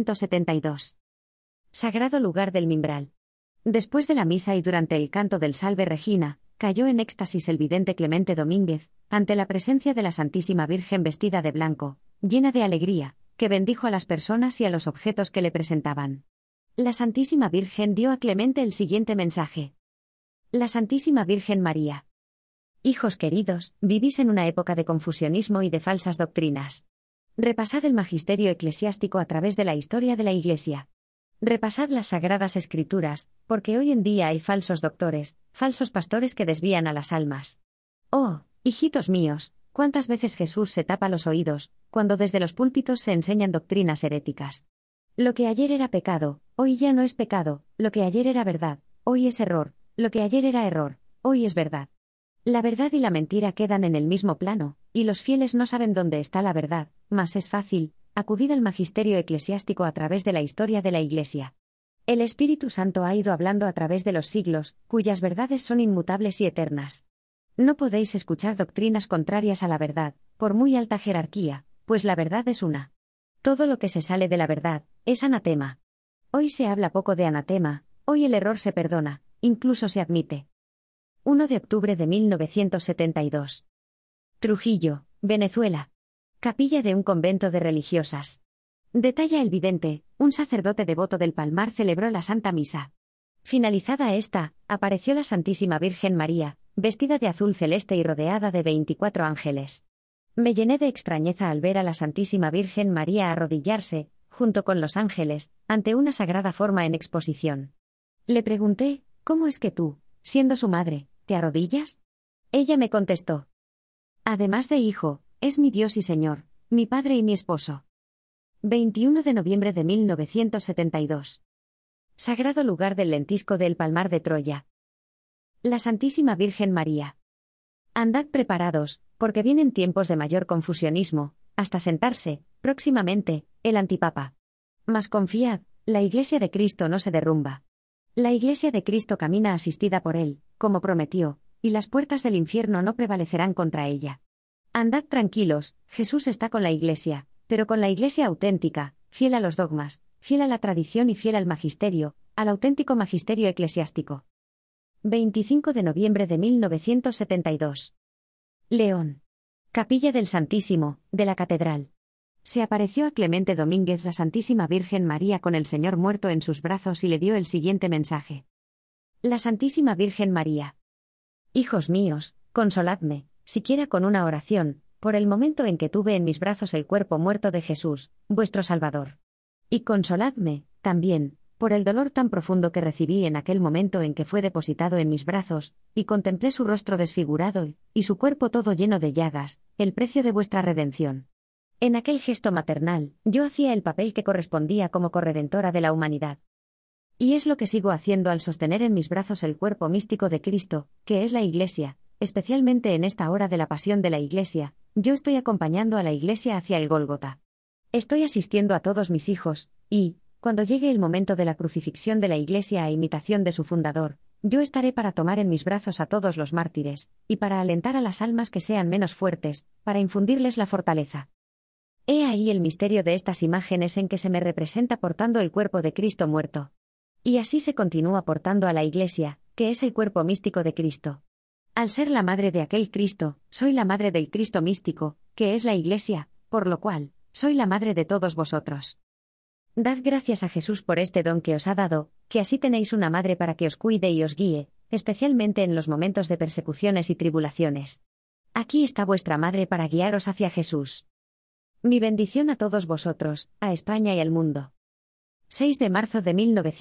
Speaker 1: 1972. Sagrado lugar del Mimbral. Después de la misa y durante el canto del Salve Regina, cayó en éxtasis el vidente Clemente Domínguez, ante la presencia de la Santísima Virgen vestida de blanco, llena de alegría, que bendijo a las personas y a los objetos que le presentaban. La Santísima Virgen dio a Clemente el siguiente mensaje. La Santísima Virgen María. Hijos queridos, vivís en una época de confusionismo y de falsas doctrinas. Repasad el magisterio eclesiástico a través de la historia de la Iglesia. Repasad las Sagradas Escrituras, porque hoy en día hay falsos doctores, falsos pastores que desvían a las almas. Oh, hijitos míos, cuántas veces Jesús se tapa los oídos, cuando desde los púlpitos se enseñan doctrinas heréticas. Lo que ayer era pecado, hoy ya no es pecado, lo que ayer era verdad, hoy es error, lo que ayer era error, hoy es verdad. La verdad y la mentira quedan en el mismo plano, y los fieles no saben dónde está la verdad, mas es fácil, acudid al magisterio eclesiástico a través de la historia de la Iglesia. El Espíritu Santo ha ido hablando a través de los siglos, cuyas verdades son inmutables y eternas. No podéis escuchar doctrinas contrarias a la verdad, por muy alta jerarquía, pues la verdad es una. Todo lo que se sale de la verdad, es anatema. Hoy se habla poco de anatema, hoy el error se perdona, incluso se admite. 1 de octubre de 1972. Trujillo, Venezuela. Capilla de un convento de religiosas. Detalla el vidente, un sacerdote devoto del Palmar celebró la Santa Misa. Finalizada esta, apareció la Santísima Virgen María, vestida de azul celeste y rodeada de 24 ángeles. Me llené de extrañeza al ver a la Santísima Virgen María arrodillarse, junto con los ángeles, ante una sagrada forma en exposición. Le pregunté, ¿cómo es que tú, siendo su madre, te arrodillas? Ella me contestó. Además de hijo, es mi Dios y Señor, mi Padre y mi esposo. 21 de noviembre de 1972. Sagrado lugar del lentisco del Palmar de Troya. La Santísima Virgen María. Andad preparados, porque vienen tiempos de mayor confusionismo, hasta sentarse, próximamente, el antipapa. Mas confiad, la Iglesia de Cristo no se derrumba. La Iglesia de Cristo camina asistida por Él, como prometió, y las puertas del infierno no prevalecerán contra ella. Andad tranquilos, Jesús está con la Iglesia, pero con la Iglesia auténtica, fiel a los dogmas, fiel a la tradición y fiel al magisterio, al auténtico magisterio eclesiástico. 25 de noviembre de 1972. León. Capilla del Santísimo, de la Catedral. Se apareció a Clemente Domínguez la Santísima Virgen María con el Señor muerto en sus brazos y le dio el siguiente mensaje. La Santísima Virgen María. Hijos míos, consoladme, siquiera con una oración, por el momento en que tuve en mis brazos el cuerpo muerto de Jesús, vuestro Salvador. Y consoladme, también, por el dolor tan profundo que recibí en aquel momento en que fue depositado en mis brazos, y contemplé su rostro desfigurado, y su cuerpo todo lleno de llagas, el precio de vuestra redención. En aquel gesto maternal, yo hacía el papel que correspondía como corredentora de la humanidad. Y es lo que sigo haciendo al sostener en mis brazos el cuerpo místico de Cristo, que es la Iglesia, especialmente en esta hora de la pasión de la Iglesia, yo estoy acompañando a la Iglesia hacia el Gólgota. Estoy asistiendo a todos mis hijos, y, cuando llegue el momento de la crucifixión de la Iglesia a imitación de su fundador, yo estaré para tomar en mis brazos a todos los mártires, y para alentar a las almas que sean menos fuertes, para infundirles la fortaleza. He ahí el misterio de estas imágenes en que se me representa portando el cuerpo de Cristo muerto. Y así se continúa portando a la Iglesia, que es el cuerpo místico de Cristo. Al ser la madre de aquel Cristo, soy la madre del Cristo místico, que es la Iglesia, por lo cual, soy la madre de todos vosotros. Dad gracias a Jesús por este don que os ha dado, que así tenéis una madre para que os cuide y os guíe, especialmente en los momentos de persecuciones y tribulaciones. Aquí está vuestra madre para guiaros hacia Jesús. Mi bendición a todos vosotros, a España y al mundo. 6 de marzo de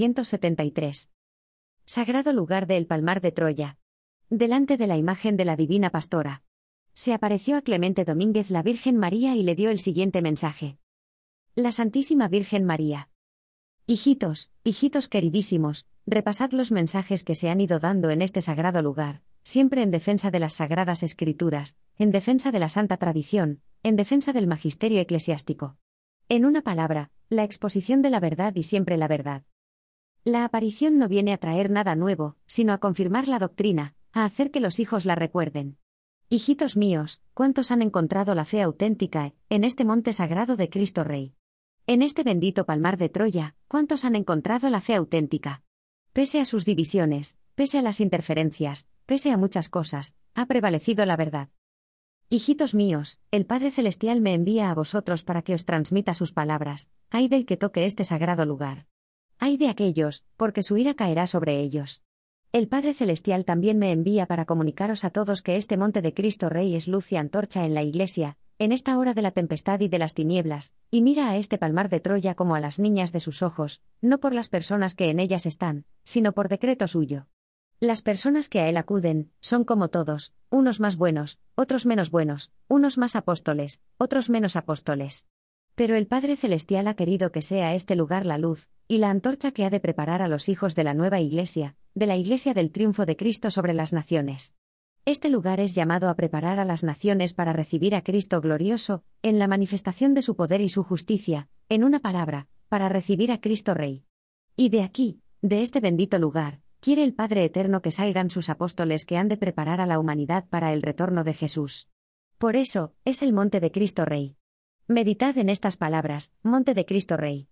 Speaker 1: 1973. Sagrado lugar del Palmar de Troya. Delante de la imagen de la Divina Pastora. Se apareció a Clemente Domínguez la Virgen María y le dio el siguiente mensaje. La Santísima Virgen María. Hijitos, hijitos queridísimos, repasad los mensajes que se han ido dando en este sagrado lugar, siempre en defensa de las Sagradas Escrituras, en defensa de la Santa Tradición, en defensa del magisterio eclesiástico. En una palabra, la exposición de la verdad y siempre la verdad. La aparición no viene a traer nada nuevo, sino a confirmar la doctrina, a hacer que los hijos la recuerden. Hijitos míos, ¿cuántos han encontrado la fe auténtica en este monte sagrado de Cristo Rey? En este bendito Palmar de Troya, ¿cuántos han encontrado la fe auténtica? Pese a sus divisiones, pese a las interferencias, pese a muchas cosas, ha prevalecido la verdad. Hijitos míos, el Padre Celestial me envía a vosotros para que os transmita sus palabras, ay del que toque este sagrado lugar. Ay de aquellos, porque su ira caerá sobre ellos. El Padre Celestial también me envía para comunicaros a todos que este monte de Cristo Rey es luz y antorcha en la Iglesia, en esta hora de la tempestad y de las tinieblas, y mira a este Palmar de Troya como a las niñas de sus ojos, no por las personas que en ellas están, sino por decreto suyo. Las personas que a él acuden, son como todos, unos más buenos, otros menos buenos, unos más apóstoles, otros menos apóstoles. Pero el Padre Celestial ha querido que sea este lugar la luz, y la antorcha que ha de preparar a los hijos de la nueva Iglesia, de la Iglesia del triunfo de Cristo sobre las naciones. Este lugar es llamado a preparar a las naciones para recibir a Cristo glorioso, en la manifestación de su poder y su justicia, en una palabra, para recibir a Cristo Rey. Y de aquí, de este bendito lugar, quiere el Padre Eterno que salgan sus apóstoles que han de preparar a la humanidad para el retorno de Jesús. Por eso, es el monte de Cristo Rey. Meditad en estas palabras, monte de Cristo Rey.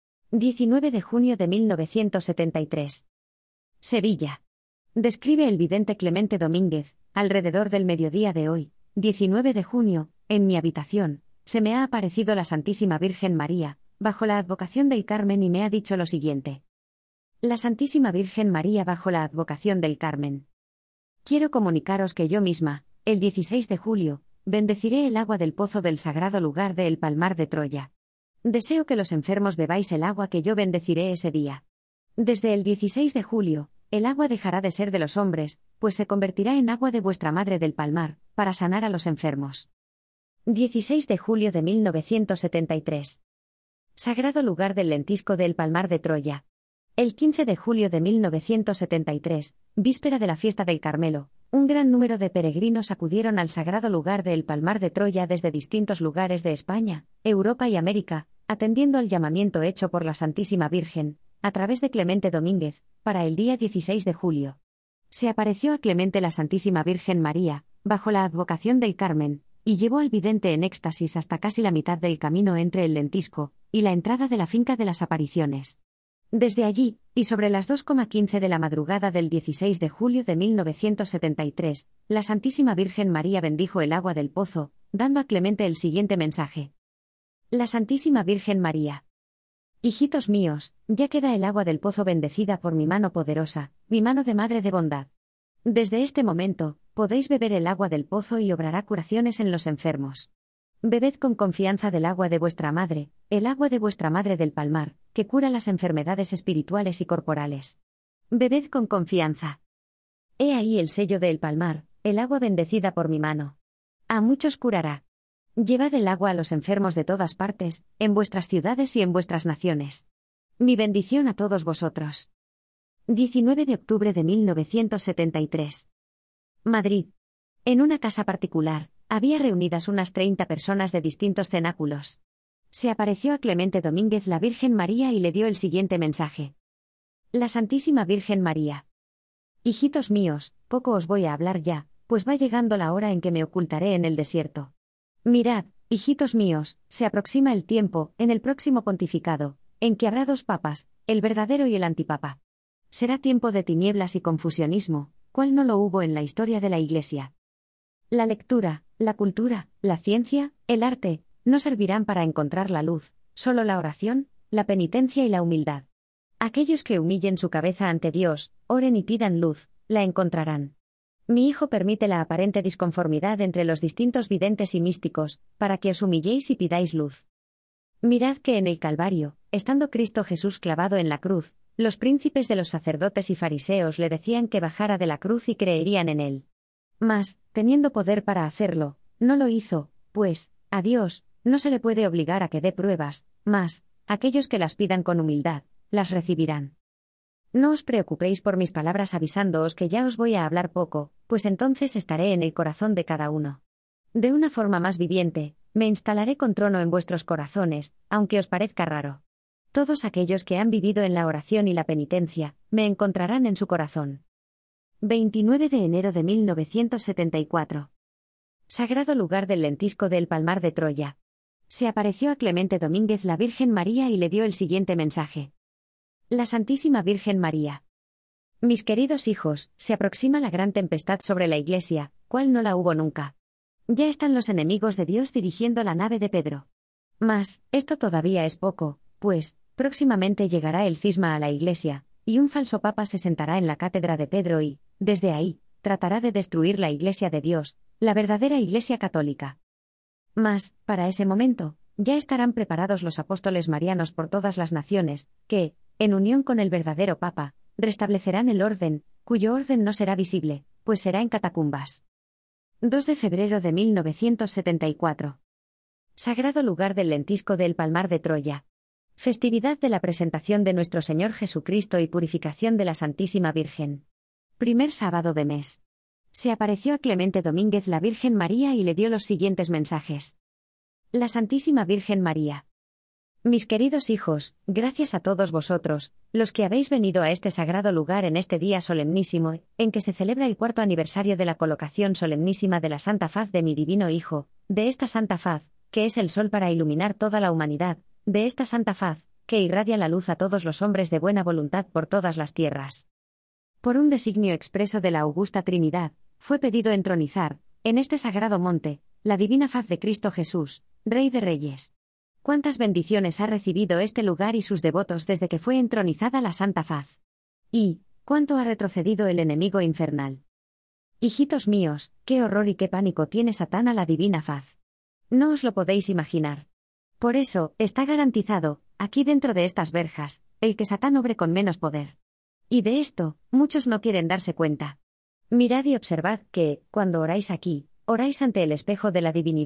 Speaker 1: 19 de junio de 1973. Sevilla. Describe el vidente Clemente Domínguez, alrededor del mediodía de hoy, 19 de junio, en mi habitación, se me ha aparecido la Santísima Virgen María, bajo la advocación del Carmen y me ha dicho lo siguiente. La Santísima Virgen María bajo la advocación del Carmen. Quiero comunicaros que yo misma, el 16 de julio, bendeciré el agua del pozo del sagrado lugar de El Palmar de Troya. Deseo que los enfermos bebáis el agua que yo bendeciré ese día. Desde el 16 de julio, el agua dejará de ser de los hombres, pues se convertirá en agua de vuestra Madre del Palmar, para sanar a los enfermos. 16 de julio de 1973. Sagrado lugar del lentisco del Palmar de Troya. El 15 de julio de 1973, víspera de la fiesta del Carmelo, un gran número de peregrinos acudieron al sagrado lugar del Palmar de Troya desde distintos lugares de España, Europa y América, atendiendo al llamamiento hecho por la Santísima Virgen, a través de Clemente Domínguez, para el día 16 de julio. Se apareció a Clemente la Santísima Virgen María, bajo la advocación del Carmen, y llevó al vidente en éxtasis hasta casi la mitad del camino entre el lentisco y la entrada de la finca de las apariciones. Desde allí, y sobre las 2:15 de la madrugada del 16 de julio de 1973, la Santísima Virgen María bendijo el agua del pozo, dando a Clemente el siguiente mensaje. La Santísima Virgen María. Hijitos míos, ya queda el agua del pozo bendecida por mi mano poderosa, mi mano de Madre de Bondad. Desde este momento, podéis beber el agua del pozo y obrará curaciones en los enfermos. Bebed con confianza del agua de vuestra madre, el agua de vuestra madre del Palmar, que cura las enfermedades espirituales y corporales. Bebed con confianza. He ahí el sello del Palmar, el agua bendecida por mi mano. A muchos curará. Llevad el agua a los enfermos de todas partes, en vuestras ciudades y en vuestras naciones. Mi bendición a todos vosotros. 19 de octubre de 1973. Madrid. En una casa particular, había reunidas unas 30 personas de distintos cenáculos. Se apareció a Clemente Domínguez la Virgen María y le dio el siguiente mensaje. La Santísima Virgen María. Hijitos míos, poco os voy a hablar ya, pues va llegando la hora en que me ocultaré en el desierto. Mirad, hijitos míos, se aproxima el tiempo, en el próximo pontificado, en que habrá dos papas, el verdadero y el antipapa. Será tiempo de tinieblas y confusionismo, cual no lo hubo en la historia de la Iglesia. La lectura, la cultura, la ciencia, el arte, no servirán para encontrar la luz, solo la oración, la penitencia y la humildad. Aquellos que humillen su cabeza ante Dios, oren y pidan luz, la encontrarán. Mi Hijo permite la aparente disconformidad entre los distintos videntes y místicos, para que os humilléis y pidáis luz. Mirad que en el Calvario, estando Cristo Jesús clavado en la cruz, los príncipes de los sacerdotes y fariseos le decían que bajara de la cruz y creerían en él. Mas, teniendo poder para hacerlo, no lo hizo, pues, a Dios, no se le puede obligar a que dé pruebas, mas, aquellos que las pidan con humildad, las recibirán. No os preocupéis por mis palabras avisándoos que ya os voy a hablar poco, pues entonces estaré en el corazón de cada uno. De una forma más viviente, me instalaré con trono en vuestros corazones, aunque os parezca raro. Todos aquellos que han vivido en la oración y la penitencia, me encontrarán en su corazón. 29 de enero de 1974. Sagrado lugar del lentisco del Palmar de Troya. Se apareció a Clemente Domínguez la Virgen María y le dio el siguiente mensaje. La Santísima Virgen María. Mis queridos hijos, se aproxima la gran tempestad sobre la Iglesia, cual no la hubo nunca. Ya están los enemigos de Dios dirigiendo la nave de Pedro. Mas, esto todavía es poco, pues, próximamente llegará el cisma a la Iglesia, y un falso papa se sentará en la cátedra de Pedro y, desde ahí, tratará de destruir la Iglesia de Dios, la verdadera Iglesia católica. Mas, para ese momento, ya estarán preparados los apóstoles marianos por todas las naciones, que, en unión con el verdadero papa, restablecerán el orden, cuyo orden no será visible, pues será en catacumbas. 2 de febrero de 1974. Sagrado lugar del lentisco del Palmar de Troya. Festividad de la presentación de nuestro Señor Jesucristo y purificación de la Santísima Virgen. Primer sábado de mes. Se apareció a Clemente Domínguez la Virgen María y le dio los siguientes mensajes. La Santísima Virgen María. Mis queridos hijos, gracias a todos vosotros, los que habéis venido a este sagrado lugar en este día solemnísimo, en que se celebra el 4º aniversario de la colocación solemnísima de la Santa Faz de mi Divino Hijo, de esta Santa Faz, que es el sol para iluminar toda la humanidad, de esta Santa Faz, que irradia la luz a todos los hombres de buena voluntad por todas las tierras. Por un designio expreso de la augusta Trinidad, fue pedido entronizar, en este sagrado monte, la divina faz de Cristo Jesús, Rey de Reyes. ¿Cuántas bendiciones ha recibido este lugar y sus devotos desde que fue entronizada la Santa Faz? ¿Y cuánto ha retrocedido el enemigo infernal? Hijitos míos, qué horror y qué pánico tiene Satán a la divina faz. No os lo podéis imaginar. Por eso, está garantizado, aquí dentro de estas verjas, el que Satán obre con menos poder. Y de esto, muchos no quieren darse cuenta. Mirad y observad que, cuando oráis aquí, oráis ante el espejo de la divinidad,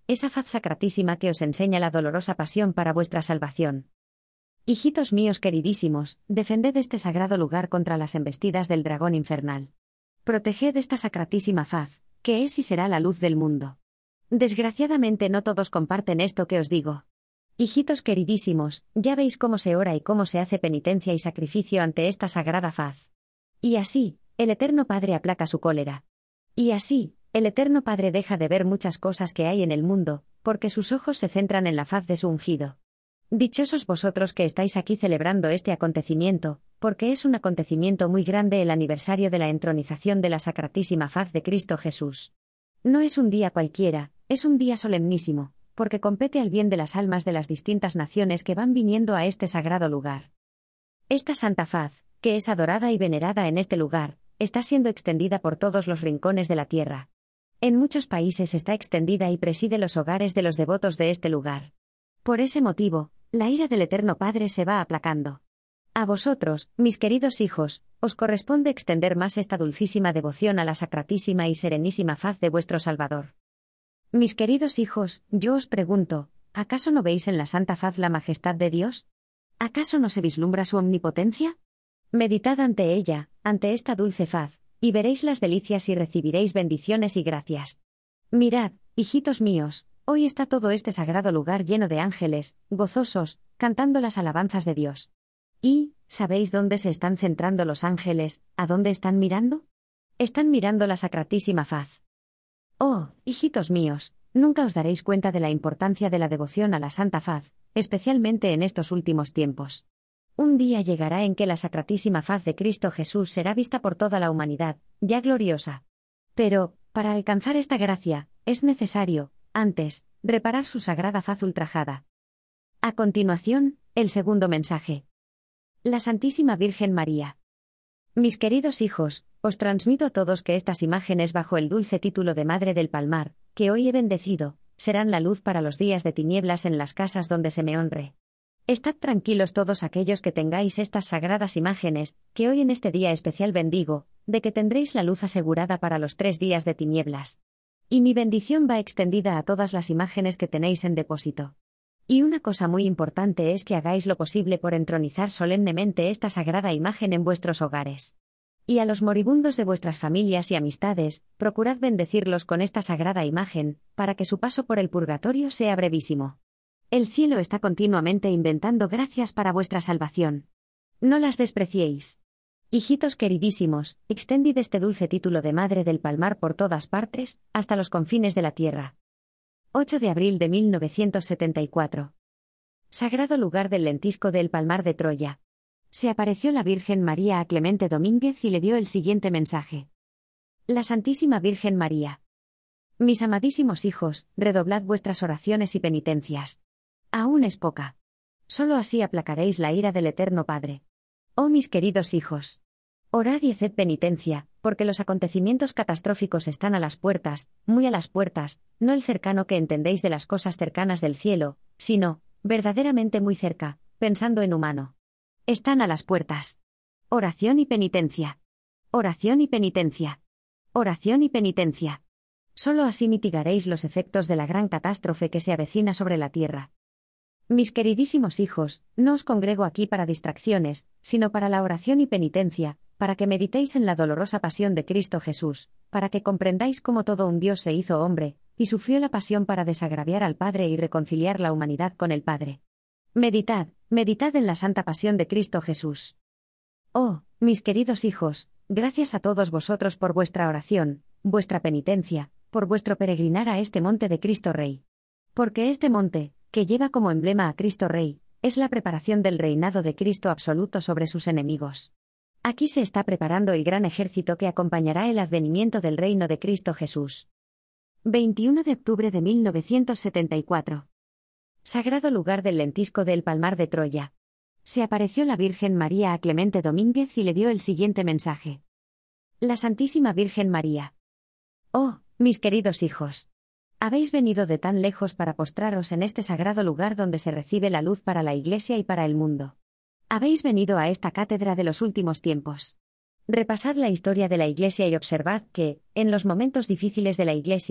Speaker 1: esa faz sacratísima que os enseña la dolorosa pasión para vuestra salvación. Hijitos míos queridísimos, defended este sagrado lugar contra las embestidas del dragón infernal. Proteged esta sacratísima faz, que es y será la luz del mundo. Desgraciadamente no todos comparten esto que os digo. Hijitos queridísimos, ya veis cómo se ora y cómo se hace penitencia y sacrificio ante esta sagrada faz. Y así, el Eterno Padre aplaca su cólera. Y así, el Eterno Padre deja de ver muchas cosas que hay en el mundo, porque sus ojos se centran en la faz de su ungido. Dichosos vosotros que estáis aquí celebrando este acontecimiento, porque es un acontecimiento muy grande el aniversario de la entronización de la sacratísima faz de Cristo Jesús. No es un día cualquiera, es un día solemnísimo, porque compete al bien de las almas de las distintas naciones que van viniendo a este sagrado lugar. Esta santa faz, que es adorada y venerada en este lugar, está siendo extendida por todos los rincones de la tierra. En muchos países está extendida y preside los hogares de los devotos de este lugar. Por ese motivo, la ira del Eterno Padre se va aplacando. A vosotros, mis queridos hijos, os corresponde extender más esta dulcísima devoción a la sacratísima y serenísima faz de vuestro Salvador. Mis queridos hijos, yo os pregunto, ¿acaso no veis en la santa faz la majestad de Dios? ¿Acaso no se vislumbra su omnipotencia? Meditad ante ella, ante esta dulce faz, y veréis las delicias y recibiréis bendiciones y gracias. Mirad, hijitos míos, hoy está todo este sagrado lugar lleno de ángeles, gozosos, cantando las alabanzas de Dios. ¿Y, sabéis dónde se están centrando los ángeles, a dónde están mirando? Están mirando la sacratísima faz. Oh, hijitos míos, nunca os daréis cuenta de la importancia de la devoción a la santa faz, especialmente en estos últimos tiempos. Un día llegará en que la sacratísima faz de Cristo Jesús será vista por toda la humanidad, ya gloriosa. Pero, para alcanzar esta gracia, es necesario, antes, reparar su sagrada faz ultrajada. A continuación, el segundo mensaje. La Santísima Virgen María. Mis queridos hijos, os transmito a todos que estas imágenes bajo el dulce título de Madre del Palmar, que hoy he bendecido, serán la luz para los días de tinieblas en las casas donde se me honre. Estad tranquilos todos aquellos que tengáis estas sagradas imágenes, que hoy en este día especial bendigo, de que tendréis la luz asegurada para los 3 días de tinieblas. Y mi bendición va extendida a todas las imágenes que tenéis en depósito. Y una cosa muy importante es que hagáis lo posible por entronizar solemnemente esta sagrada imagen en vuestros hogares. Y a los moribundos de vuestras familias y amistades, procurad bendecirlos con esta sagrada imagen, para que su paso por el purgatorio sea brevísimo. El cielo está continuamente inventando gracias para vuestra salvación. No las despreciéis. Hijitos queridísimos, extendid este dulce título de Madre del Palmar por todas partes, hasta los confines de la tierra. 8 de abril de 1974. Sagrado lugar del lentisco del Palmar de Troya. Se apareció la Virgen María a Clemente Domínguez y le dio el siguiente mensaje. La Santísima Virgen María. Mis amadísimos hijos, redoblad vuestras oraciones y penitencias. Aún es poca. Solo así aplacaréis la ira del Eterno Padre. Oh mis queridos hijos. Orad y haced penitencia, porque los acontecimientos catastróficos están a las puertas, muy a las puertas, no el cercano que entendéis de las cosas cercanas del cielo, sino, verdaderamente muy cerca, pensando en humano. Están a las puertas. Oración y penitencia. Oración y penitencia. Oración y penitencia. Solo así mitigaréis los efectos de la gran catástrofe que se avecina sobre la tierra. Mis queridísimos hijos, no os congrego aquí para distracciones, sino para la oración y penitencia, para que meditéis en la dolorosa pasión de Cristo Jesús, para que comprendáis cómo todo un Dios se hizo hombre, y sufrió la pasión para desagraviar al Padre y reconciliar la humanidad con el Padre. Meditad, meditad en la santa pasión de Cristo Jesús. Oh, mis queridos hijos, gracias a todos vosotros por vuestra oración, vuestra penitencia, por vuestro peregrinar a este monte de Cristo Rey. Porque este monte, que lleva como emblema a Cristo Rey, es la preparación del reinado de Cristo absoluto sobre sus enemigos. Aquí se está preparando el gran ejército que acompañará el advenimiento del reino de Cristo Jesús. 21 de octubre de 1974. Sagrado lugar del lentisco del Palmar de Troya. Se apareció la Virgen María a Clemente Domínguez y le dio el siguiente mensaje. La Santísima Virgen María. Oh, mis queridos hijos. Habéis venido de tan lejos para postraros en este sagrado lugar donde se recibe la luz para la Iglesia y para el mundo. Habéis venido a esta cátedra de los últimos tiempos. Repasad la historia de la Iglesia y observad que, en los momentos difíciles de la Iglesia,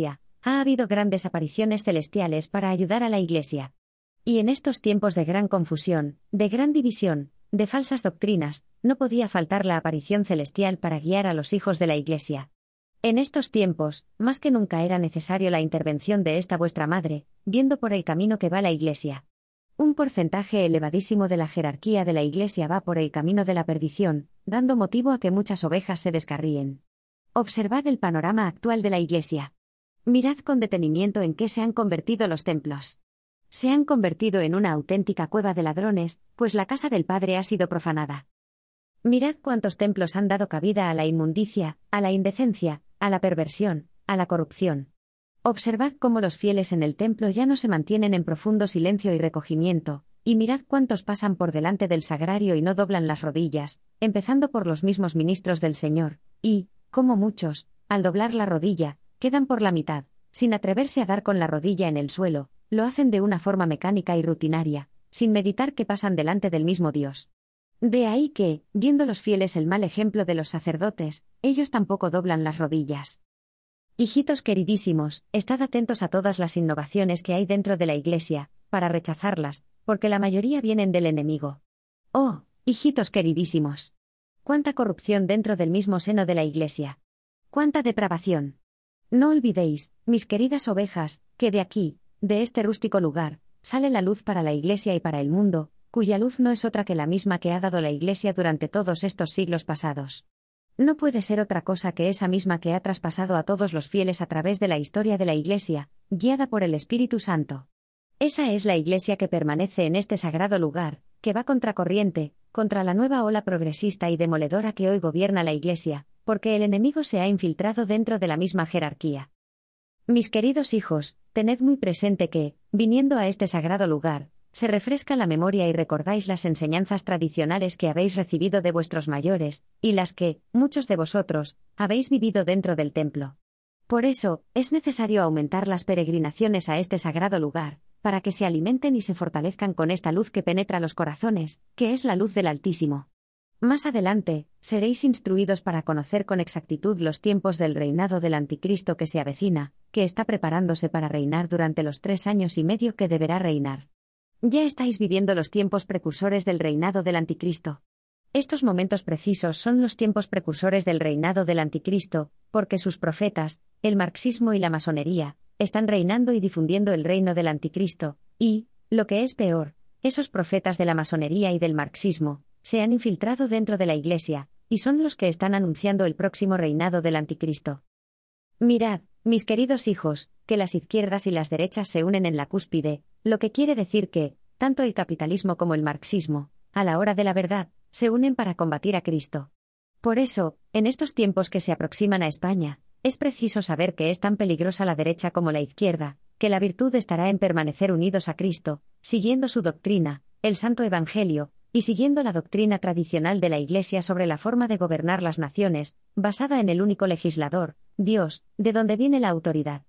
Speaker 1: ha habido grandes apariciones celestiales para ayudar a la Iglesia. Y en estos tiempos de gran confusión, de gran división, de falsas doctrinas, no podía faltar la aparición celestial para guiar a los hijos de la Iglesia. En estos tiempos, más que nunca era necesario la intervención de esta vuestra madre, viendo por el camino que va la Iglesia. Un porcentaje elevadísimo de la jerarquía de la Iglesia va por el camino de la perdición, dando motivo a que muchas ovejas se descarríen. Observad el panorama actual de la Iglesia. Mirad con detenimiento en qué se han convertido los templos. Se han convertido en una auténtica cueva de ladrones, pues la casa del Padre ha sido profanada. Mirad cuántos templos han dado cabida a la inmundicia, a la indecencia, a la perversión, a la corrupción. Observad cómo los fieles en el templo ya no se mantienen en profundo silencio y recogimiento, y mirad cuántos pasan por delante del sagrario y no doblan las rodillas, empezando por los mismos ministros del Señor, y, como muchos, al doblar la rodilla, quedan por la mitad, sin atreverse a dar con la rodilla en el suelo, lo hacen de una forma mecánica y rutinaria, sin meditar que pasan delante del mismo Dios. De ahí que, viendo los fieles el mal ejemplo de los sacerdotes, ellos tampoco doblan las rodillas. Hijitos queridísimos, estad atentos a todas las innovaciones que hay dentro de la Iglesia, para rechazarlas, porque la mayoría vienen del enemigo. Oh, hijitos queridísimos. Cuánta corrupción dentro del mismo seno de la Iglesia. Cuánta depravación. No olvidéis, mis queridas ovejas, que de aquí, de este rústico lugar, sale la luz para la Iglesia y para el mundo, cuya luz no es otra que la misma que ha dado la Iglesia durante todos estos siglos pasados. No puede ser otra cosa que esa misma que ha traspasado a todos los fieles a través de la historia de la Iglesia, guiada por el Espíritu Santo. Esa es la Iglesia que permanece en este sagrado lugar, que va contracorriente, contra la nueva ola progresista y demoledora que hoy gobierna la Iglesia, porque el enemigo se ha infiltrado dentro de la misma jerarquía. Mis queridos hijos, tened muy presente que, viniendo a este sagrado lugar, se refresca la memoria y recordáis las enseñanzas tradicionales que habéis recibido de vuestros mayores, y las que, muchos de vosotros, habéis vivido dentro del templo. Por eso, es necesario aumentar las peregrinaciones a este sagrado lugar, para que se alimenten y se fortalezcan con esta luz que penetra los corazones, que es la luz del Altísimo. Más adelante, seréis instruidos para conocer con exactitud los tiempos del reinado del Anticristo que se avecina, que está preparándose para reinar durante los 3 años y medio que deberá reinar. Ya estáis viviendo los tiempos precursores del reinado del Anticristo. Estos momentos precisos son los tiempos precursores del reinado del Anticristo, porque sus profetas, el marxismo y la masonería, están reinando y difundiendo el reino del Anticristo, y, lo que es peor, esos profetas de la masonería y del marxismo, se han infiltrado dentro de la Iglesia, y son los que están anunciando el próximo reinado del Anticristo. Mirad, mis queridos hijos, que las izquierdas y las derechas se unen en la cúspide, lo que quiere decir que, tanto el capitalismo como el marxismo, a la hora de la verdad, se unen para combatir a Cristo. Por eso, en estos tiempos que se aproximan a España, es preciso saber que es tan peligrosa la derecha como la izquierda, que la virtud estará en permanecer unidos a Cristo, siguiendo su doctrina, el Santo Evangelio, y siguiendo la doctrina tradicional de la Iglesia sobre la forma de gobernar las naciones, basada en el único legislador, Dios, de donde viene la autoridad.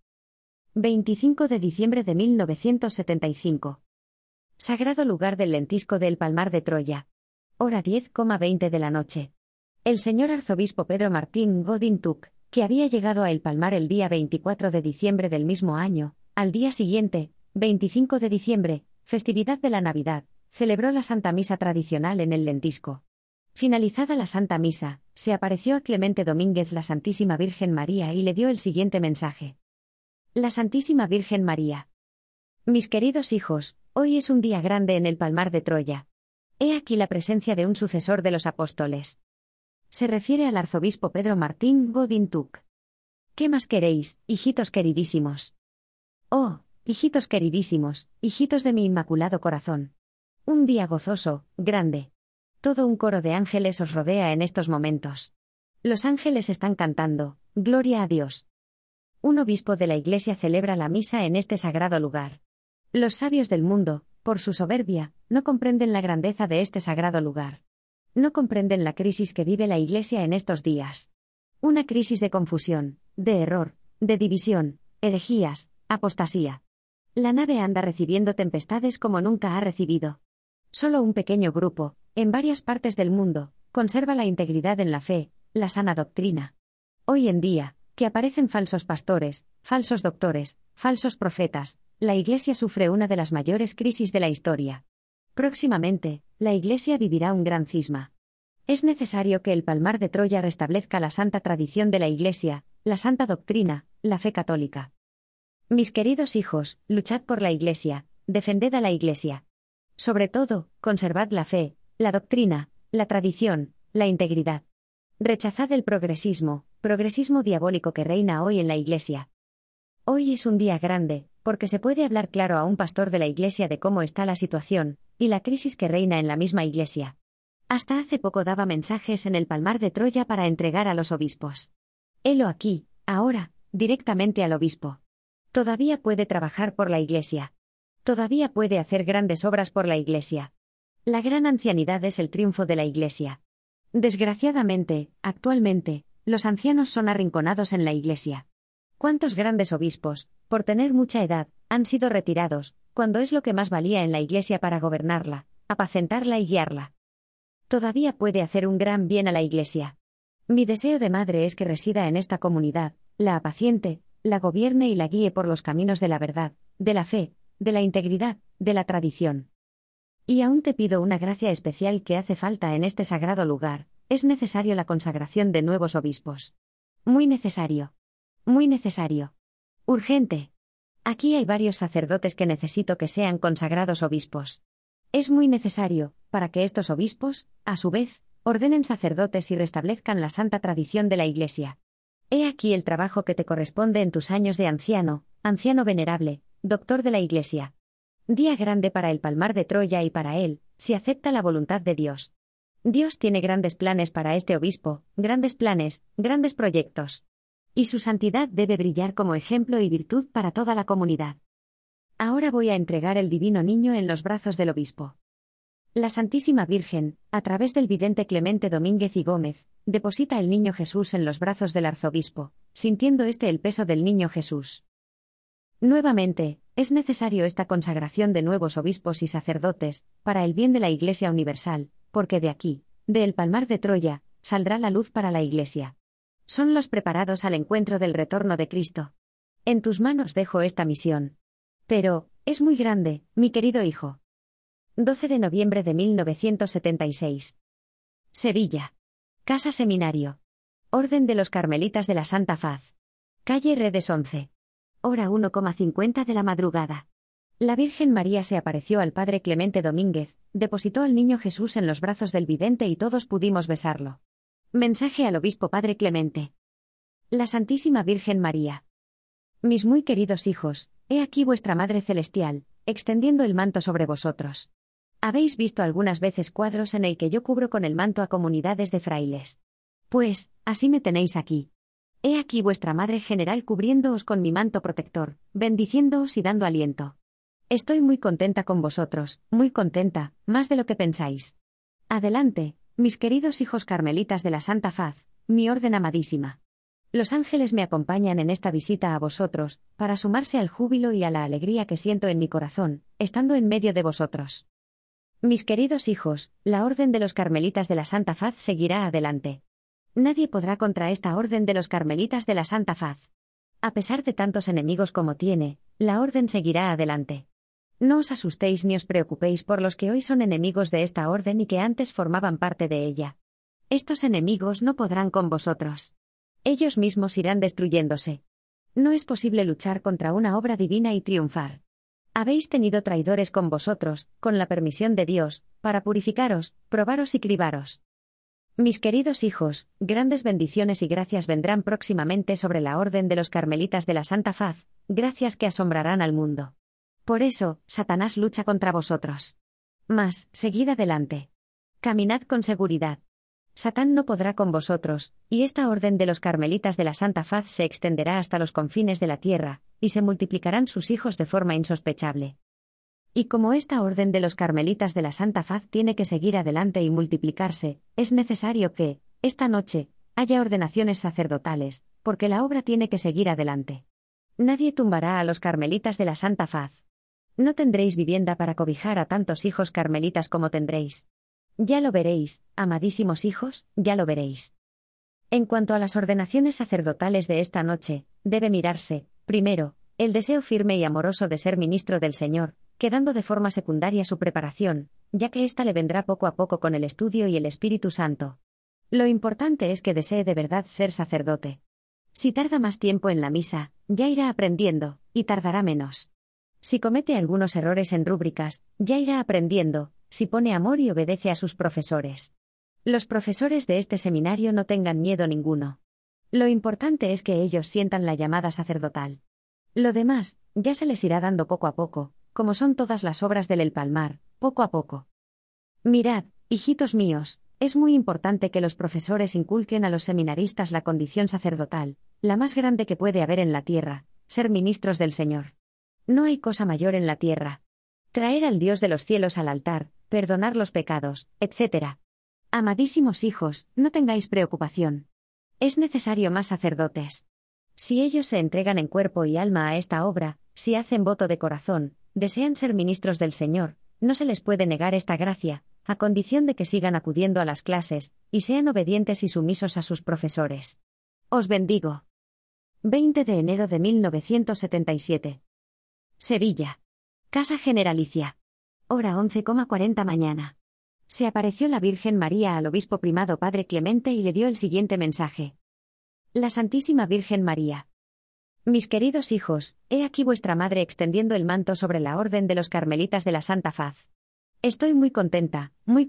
Speaker 1: 25 de diciembre de 1975. Sagrado lugar del lentisco del Palmar de Troya. Hora 10:20 de la noche. El señor arzobispo Pedro Martín Godin Tuc, que había llegado a El Palmar el día 24 de diciembre del mismo año, al día siguiente, 25 de diciembre, festividad de la Navidad, celebró la Santa Misa tradicional en el lentisco. Finalizada la Santa Misa, se apareció a Clemente Domínguez la Santísima Virgen María y le dio el siguiente mensaje. La Santísima Virgen María. Mis queridos hijos, hoy es un día grande en el Palmar de Troya. He aquí la presencia de un sucesor de los apóstoles. Se refiere al arzobispo Pedro Martín Godin Tuc. ¿Qué más queréis, hijitos queridísimos? Oh, hijitos queridísimos, hijitos de mi inmaculado corazón. Un día gozoso, grande. Todo un coro de ángeles os rodea en estos momentos. Los ángeles están cantando, gloria a Dios. Un obispo de la Iglesia celebra la misa en este sagrado lugar. Los sabios del mundo, por su soberbia, no comprenden la grandeza de este sagrado lugar. No comprenden la crisis que vive la Iglesia en estos días. Una crisis de confusión, de error, de división, herejías, apostasía. La nave anda recibiendo tempestades como nunca ha recibido. Solo un pequeño grupo, en varias partes del mundo, conserva la integridad en la fe, la sana doctrina. Hoy en día, que aparecen falsos pastores, falsos doctores, falsos profetas. La Iglesia sufre una de las mayores crisis de la historia. Próximamente, la Iglesia vivirá un gran cisma. Es necesario que el Palmar de Troya restablezca la santa tradición de la Iglesia, la santa doctrina, la fe católica. Mis queridos hijos, luchad por la Iglesia, defended a la Iglesia. Sobre todo, conservad la fe, la doctrina, la tradición, la integridad. Rechazad el progresismo diabólico que reina hoy en la Iglesia. Hoy es un día grande, porque se puede hablar claro a un pastor de la Iglesia de cómo está la situación, y la crisis que reina en la misma Iglesia. Hasta hace poco daba mensajes en el Palmar de Troya para entregar a los obispos. Helo aquí, ahora, directamente al obispo. Todavía puede trabajar por la Iglesia. Todavía puede hacer grandes obras por la Iglesia. La gran ancianidad es el triunfo de la Iglesia. Desgraciadamente, actualmente, los ancianos son arrinconados en la Iglesia. ¿Cuántos grandes obispos, por tener mucha edad, han sido retirados, cuando es lo que más valía en la Iglesia para gobernarla, apacentarla y guiarla? Todavía puede hacer un gran bien a la Iglesia. Mi deseo de madre es que resida en esta comunidad, la apaciente, la gobierne y la guíe por los caminos de la verdad, de la fe, de la integridad, de la tradición. Y aún te pido una gracia especial que hace falta en este sagrado lugar, es necesario la consagración de nuevos obispos. Muy necesario. Muy necesario. Urgente. Aquí hay varios sacerdotes que necesito que sean consagrados obispos. Es muy necesario, para que estos obispos, a su vez, ordenen sacerdotes y restablezcan la santa tradición de la Iglesia. He aquí el trabajo que te corresponde en tus años de anciano, anciano venerable, doctor de la Iglesia. Día grande para el Palmar de Troya y para él, si acepta la voluntad de Dios. Dios tiene grandes planes para este obispo, grandes planes, grandes proyectos. Y su santidad debe brillar como ejemplo y virtud para toda la comunidad. Ahora voy a entregar el divino niño en los brazos del obispo. La Santísima Virgen, a través del vidente Clemente Domínguez y Gómez, deposita el niño Jesús en los brazos del arzobispo, sintiendo el peso del niño Jesús. Nuevamente, es necesario esta consagración de nuevos obispos y sacerdotes, para el bien de la Iglesia universal, porque de aquí, del Palmar de Troya, saldrá la luz para la Iglesia. Son los preparados al encuentro del retorno de Cristo. En tus manos dejo esta misión. Pero, es muy grande, mi querido hijo. 12 de noviembre de 1976. Sevilla. Casa Seminario. Orden de los Carmelitas de la Santa Faz. Calle Redes 11. Hora 1:50 de la madrugada. La Virgen María se apareció al Padre Clemente Domínguez, depositó al niño Jesús en los brazos del vidente y todos pudimos besarlo. Mensaje al obispo Padre Clemente. La Santísima Virgen María. Mis muy queridos hijos, he aquí vuestra Madre Celestial, extendiendo el manto sobre vosotros. Habéis visto algunas veces cuadros en el que yo cubro con el manto a comunidades de frailes. Pues, así me tenéis aquí. He aquí vuestra Madre General cubriéndoos con mi manto protector, bendiciéndoos y dando aliento. Estoy muy contenta con vosotros, muy contenta, más de lo que pensáis. Adelante, mis queridos hijos carmelitas de la Santa Faz, mi orden amadísima. Los ángeles me acompañan en esta visita a vosotros, para sumarse al júbilo y a la alegría que siento en mi corazón, estando en medio de vosotros. Mis queridos hijos, la orden de los carmelitas de la Santa Faz seguirá adelante. Nadie podrá contra esta orden de los carmelitas de la Santa Faz. A pesar de tantos enemigos como tiene, la orden seguirá adelante. No os asustéis ni os preocupéis por los que hoy son enemigos de esta orden y que antes formaban parte de ella. Estos enemigos no podrán con vosotros. Ellos mismos irán destruyéndose. No es posible luchar contra una obra divina y triunfar. Habéis tenido traidores con vosotros, con la permisión de Dios, para purificaros, probaros y cribaros. Mis queridos hijos, grandes bendiciones y gracias vendrán próximamente sobre la orden de los carmelitas de la Santa Faz, gracias que asombrarán al mundo. Por eso, Satanás lucha contra vosotros. Mas, seguid adelante. Caminad con seguridad. Satán no podrá con vosotros, y esta orden de los carmelitas de la Santa Faz se extenderá hasta los confines de la tierra, y se multiplicarán sus hijos de forma insospechable. Y como esta orden de los carmelitas de la Santa Faz tiene que seguir adelante y multiplicarse, es necesario que, esta noche, haya ordenaciones sacerdotales, porque la obra tiene que seguir adelante. Nadie tumbará a los carmelitas de la Santa Faz. No tendréis vivienda para cobijar a tantos hijos carmelitas como tendréis. Ya lo veréis, amadísimos hijos, ya lo veréis. En cuanto a las ordenaciones sacerdotales de esta noche, debe mirarse, primero, el deseo firme y amoroso de ser ministro del Señor, quedando de forma secundaria su preparación, ya que ésta le vendrá poco a poco con el estudio y el Espíritu Santo. Lo importante es que desee de verdad ser sacerdote. Si tarda más tiempo en la misa, ya irá aprendiendo, y tardará menos. Si comete algunos errores en rúbricas, ya irá aprendiendo, si pone amor y obedece a sus profesores. Los profesores de este seminario no tengan miedo ninguno. Lo importante es que ellos sientan la llamada sacerdotal. Lo demás, ya se les irá dando poco a poco, como son todas las obras del El Palmar, poco a poco. Mirad, hijitos míos, es muy importante que los profesores inculquen a los seminaristas la condición sacerdotal, la más grande que puede haber en la tierra, ser ministros del Señor. No hay cosa mayor en la tierra. Traer al Dios de los cielos al altar, perdonar los pecados, etc. Amadísimos hijos, no tengáis preocupación. Es necesario más sacerdotes. Si ellos se entregan en cuerpo y alma a esta obra, si hacen voto de corazón, desean ser ministros del Señor, no se les puede negar esta gracia, a condición de que sigan acudiendo a las clases, y sean obedientes y sumisos a sus profesores. Os bendigo. 20 de enero de 1977. Sevilla. Casa Generalicia. Hora 11:40 mañana. Se apareció la Virgen María al obispo primado Padre Clemente y le dio el siguiente mensaje. La Santísima Virgen María. Mis queridos hijos, he aquí vuestra madre extendiendo el manto sobre la Orden de los Carmelitas de la Santa Faz. Estoy muy contenta,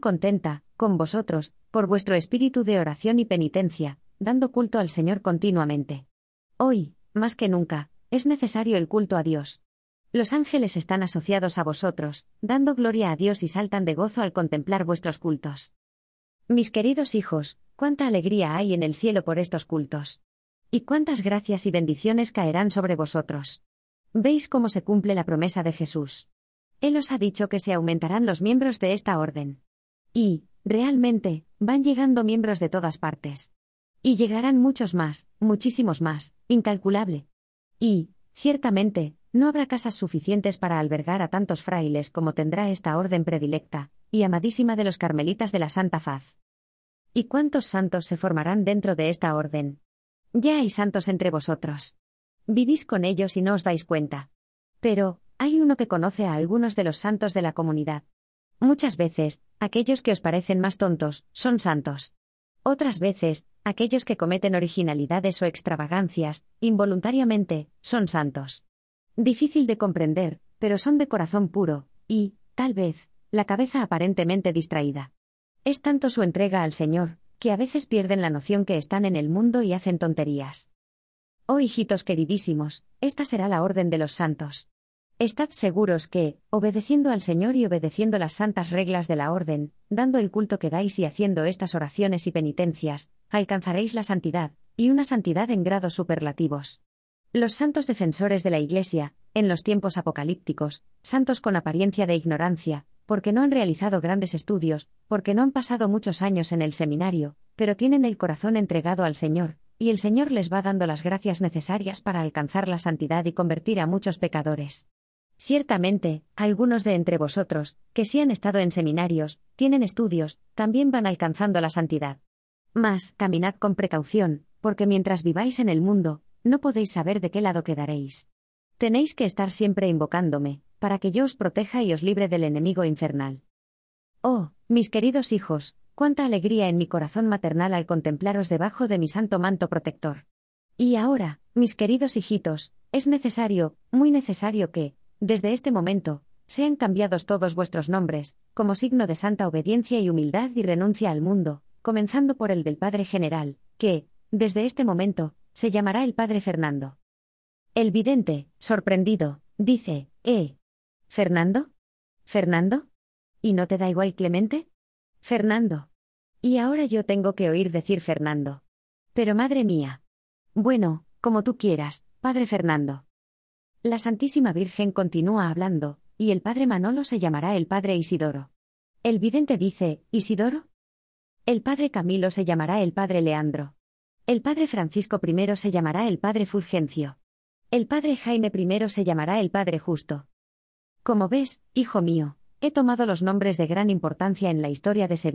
Speaker 1: con vosotros, por vuestro espíritu de oración y penitencia, dando culto al Señor continuamente. Hoy, más que nunca, es necesario el culto a Dios. Los ángeles están asociados a vosotros, dando gloria a Dios y saltan de gozo al contemplar vuestros cultos. Mis queridos hijos, cuánta alegría hay en el cielo por estos cultos. Y cuántas gracias y bendiciones caerán sobre vosotros. ¿Veis cómo se cumple la promesa de Jesús? Él os ha dicho que se aumentarán los miembros de esta orden. Y, realmente, van llegando miembros de todas partes. Y llegarán muchos más, muchísimos más, incalculable. Y, ciertamente, no habrá casas suficientes para albergar a tantos frailes como tendrá esta orden predilecta, y amadísima de los Carmelitas de la Santa Faz. ¿Y cuántos santos se formarán dentro de esta orden? Ya hay santos entre vosotros. Vivís con ellos y no os dais cuenta. Pero, hay uno que conoce a algunos de los santos de la comunidad. Muchas veces, aquellos que os parecen más tontos, son santos. Otras veces, aquellos que cometen originalidades o extravagancias, involuntariamente, son santos. Difícil de comprender, pero son de corazón puro, y, tal vez, la cabeza aparentemente distraída. Es tanto su entrega al Señor, que a veces pierden la noción que están en el mundo y hacen tonterías. Oh hijitos queridísimos, esta será la orden de los santos. Estad seguros que, obedeciendo al Señor y obedeciendo las santas reglas de la orden, dando el culto que dais y haciendo estas oraciones y penitencias, alcanzaréis la santidad, y una santidad en grados superlativos. Los santos defensores de la Iglesia, en los tiempos apocalípticos, santos con apariencia de ignorancia, porque no han realizado grandes estudios, porque no han pasado muchos años en el seminario, pero tienen el corazón entregado al Señor, y el Señor les va dando las gracias necesarias para alcanzar la santidad y convertir a muchos pecadores. Ciertamente, algunos de entre vosotros, que sí han estado en seminarios, tienen estudios, también van alcanzando la santidad. Mas, caminad con precaución, porque mientras viváis en el mundo, no podéis saber de qué lado quedaréis. Tenéis que estar siempre invocándome, para que yo os proteja y os libre del enemigo infernal. Oh, mis queridos hijos, cuánta alegría en mi corazón maternal al contemplaros debajo de mi santo manto protector. Y ahora, mis queridos hijitos, es necesario, muy necesario que, desde este momento, sean cambiados todos vuestros nombres, como signo de santa obediencia y humildad y renuncia al mundo, comenzando por el del Padre General, que, desde este momento, se llamará el Padre Fernando. El vidente, sorprendido, dice, ¿Fernando? ¿Fernando? ¿Y no te da igual Clemente? Fernando. Y ahora yo tengo que oír decir Fernando. Pero madre mía. Bueno, como tú quieras, Padre Fernando. La Santísima Virgen continúa hablando, y el Padre Manolo se llamará el Padre Isidoro. El vidente dice, ¿Isidoro? El Padre Camilo se llamará el Padre Leandro. El Padre Francisco I se llamará el Padre Fulgencio. El Padre Jaime I se llamará el Padre Justo. Como ves, hijo mío, he tomado los nombres de gran importancia en la historia de Sevilla,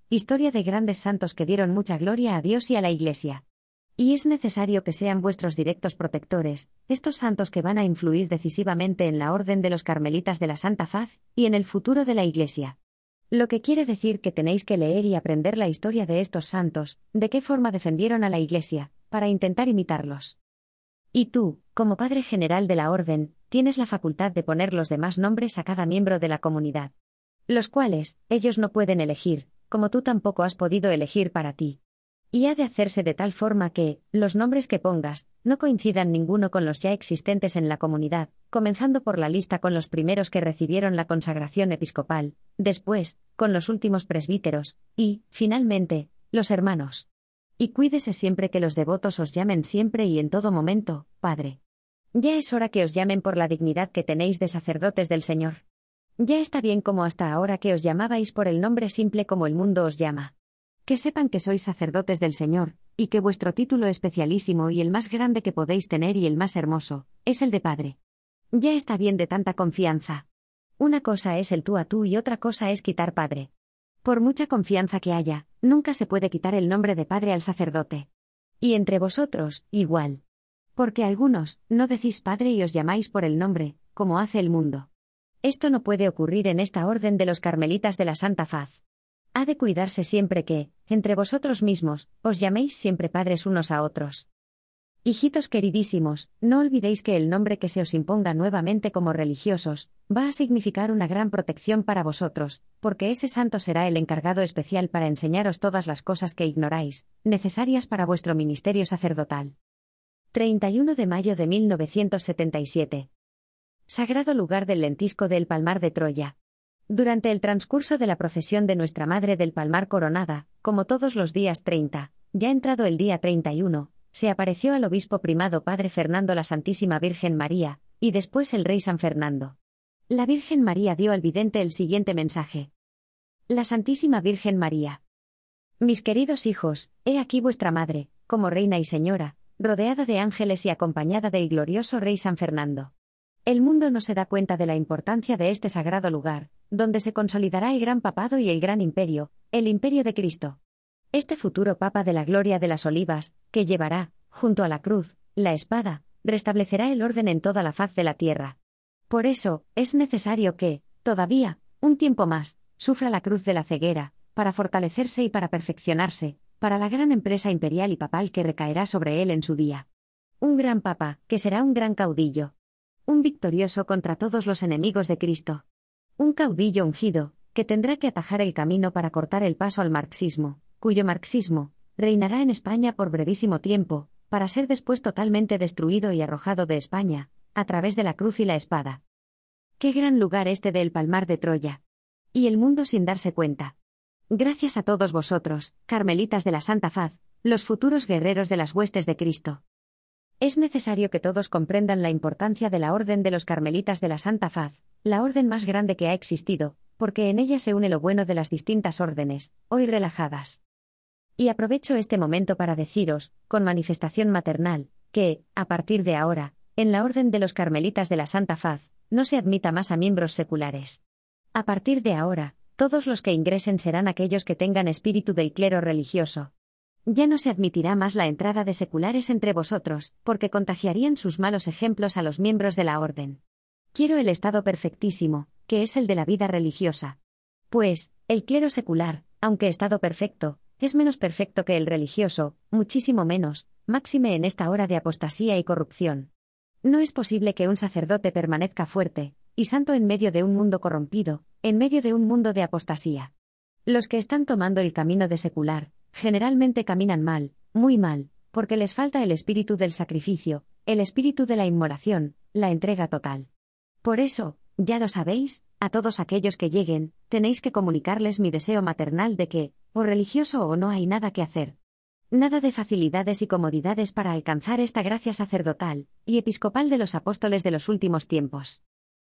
Speaker 1: historia de grandes santos que dieron mucha gloria a Dios y a la Iglesia. Y es necesario que sean vuestros directos protectores, estos santos que van a influir decisivamente en la orden de los carmelitas de la Santa Faz, y en el futuro de la Iglesia. Lo que quiere decir que tenéis que leer y aprender la historia de estos santos, de qué forma defendieron a la Iglesia, para intentar imitarlos. Y tú, como Padre General de la Orden, tienes la facultad de poner los demás nombres a cada miembro de la comunidad. Los cuales, ellos no pueden elegir, como tú tampoco has podido elegir para ti. Y ha de hacerse de tal forma que, los nombres que pongas, no coincidan ninguno con los ya existentes en la comunidad, comenzando por la lista con los primeros que recibieron la consagración episcopal, después, con los últimos presbíteros, y, finalmente, los hermanos. Y cuídese siempre que los devotos os llamen siempre y en todo momento, Padre. Ya es hora que os llamen por la dignidad que tenéis de sacerdotes del Señor. Ya está bien como hasta ahora que os llamabais por el nombre simple como el mundo os llama. Que sepan que sois sacerdotes del Señor, y que vuestro título especialísimo y el más grande que podéis tener y el más hermoso, es el de Padre. Ya está bien de tanta confianza. Una cosa es el tú a tú y otra cosa es quitar Padre. Por mucha confianza que haya, nunca se puede quitar el nombre de Padre al sacerdote. Y entre vosotros, igual. Porque algunos, no decís Padre y os llamáis por el nombre, como hace el mundo. Esto no puede ocurrir en esta orden de los carmelitas de la Santa Faz. Ha de cuidarse siempre que, entre vosotros mismos, os llaméis siempre padres unos a otros. Hijitos queridísimos, no olvidéis que el nombre que se os imponga nuevamente como religiosos, va a significar una gran protección para vosotros, porque ese santo será el encargado especial para enseñaros todas las cosas que ignoráis, necesarias para vuestro ministerio sacerdotal. 31 de mayo de 1977. Sagrado lugar del Lentisco del Palmar de Troya. Durante el transcurso de la procesión de Nuestra Madre del Palmar coronada, como todos los días 30, ya entrado el día 31, se apareció al obispo primado Padre Fernando la Santísima Virgen María, y después el Rey San Fernando. La Virgen María dio al vidente el siguiente mensaje. La Santísima Virgen María. Mis queridos hijos, he aquí vuestra Madre, como Reina y Señora, rodeada de ángeles y acompañada del glorioso Rey San Fernando. El mundo no se da cuenta de la importancia de este sagrado lugar, donde se consolidará el gran papado y el gran imperio, el imperio de Cristo. Este futuro Papa de la Gloria de las Olivas, que llevará, junto a la cruz, la espada, restablecerá el orden en toda la faz de la tierra. Por eso, es necesario que, todavía, un tiempo más, sufra la cruz de la ceguera, para fortalecerse y para perfeccionarse, para la gran empresa imperial y papal que recaerá sobre él en su día. Un gran Papa, que será un gran caudillo. Un victorioso contra todos los enemigos de Cristo. Un caudillo ungido, que tendrá que atajar el camino para cortar el paso al marxismo, cuyo marxismo reinará en España por brevísimo tiempo, para ser después totalmente destruido y arrojado de España, a través de la cruz y la espada. ¡Qué gran lugar este del Palmar de Troya! Y el mundo sin darse cuenta. Gracias a todos vosotros, carmelitas de la Santa Faz, los futuros guerreros de las huestes de Cristo. Es necesario que todos comprendan la importancia de la Orden de los Carmelitas de la Santa Faz, la orden más grande que ha existido, porque en ella se une lo bueno de las distintas órdenes, hoy relajadas. Y aprovecho este momento para deciros, con manifestación maternal, que, a partir de ahora, en la Orden de los Carmelitas de la Santa Faz, no se admita más a miembros seculares. A partir de ahora, todos los que ingresen serán aquellos que tengan espíritu del clero religioso. Ya no se admitirá más la entrada de seculares entre vosotros, porque contagiarían sus malos ejemplos a los miembros de la orden. Quiero el estado perfectísimo, que es el de la vida religiosa. Pues, el clero secular, aunque estado perfecto, es menos perfecto que el religioso, muchísimo menos, máxime en esta hora de apostasía y corrupción. No es posible que un sacerdote permanezca fuerte y santo en medio de un mundo corrompido, en medio de un mundo de apostasía. Los que están tomando el camino de secular, generalmente caminan mal, muy mal, porque les falta el espíritu del sacrificio, el espíritu de la inmolación, la entrega total. Por eso, ya lo sabéis, a todos aquellos que lleguen, tenéis que comunicarles mi deseo maternal de que, o religioso o no hay nada que hacer. Nada de facilidades y comodidades para alcanzar esta gracia sacerdotal y episcopal de los apóstoles de los últimos tiempos.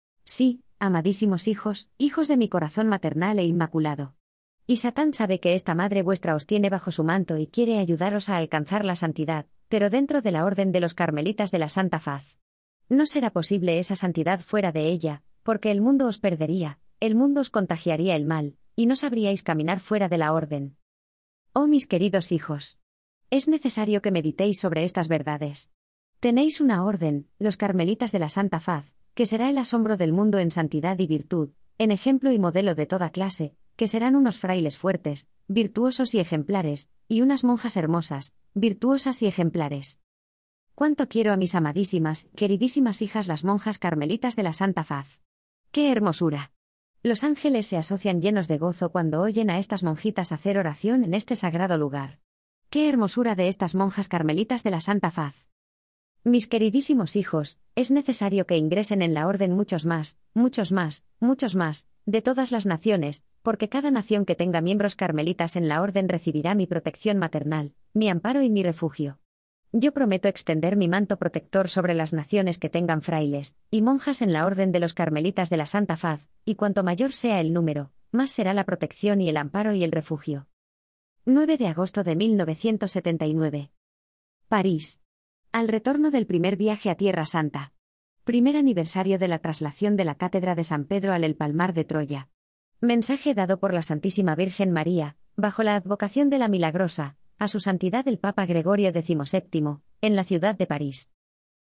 Speaker 1: Sí, amadísimos hijos, hijos de mi corazón maternal e inmaculado. Y Satán sabe que esta madre vuestra os tiene bajo su manto y quiere ayudaros a alcanzar la santidad, pero dentro de la orden de los carmelitas de la Santa Faz. No será posible esa santidad fuera de ella, porque el mundo os perdería, el mundo os contagiaría el mal, y no sabríais caminar fuera de la orden. Oh mis queridos hijos. Es necesario que meditéis sobre estas verdades. Tenéis una orden, los carmelitas de la Santa Faz, que será el asombro del mundo en santidad y virtud, en ejemplo y modelo de toda clase, que serán unos frailes fuertes, virtuosos y ejemplares, y unas monjas hermosas, virtuosas y ejemplares. Cuánto quiero a mis amadísimas, queridísimas hijas las monjas carmelitas de la Santa Faz. ¡Qué hermosura! Los ángeles se asocian llenos de gozo cuando oyen a estas monjitas hacer oración en este sagrado lugar. ¡Qué hermosura de estas monjas carmelitas de la Santa Faz! Mis queridísimos hijos, es necesario que ingresen en la orden muchos más, de todas las naciones, porque cada nación que tenga miembros carmelitas en la orden recibirá mi protección maternal, mi amparo y mi refugio. Yo prometo extender mi manto protector sobre las naciones que tengan frailes y monjas en la orden de los carmelitas de la Santa Faz, y cuanto mayor sea el número, más será la protección y el amparo y el refugio. 9 de agosto de 1979. París. Al retorno del primer viaje a Tierra Santa. Primer aniversario de la traslación de la Cátedra de San Pedro al El Palmar de Troya. Mensaje dado por la Santísima Virgen María, bajo la advocación de la Milagrosa, a su santidad el Papa Gregorio XVII, en la ciudad de París.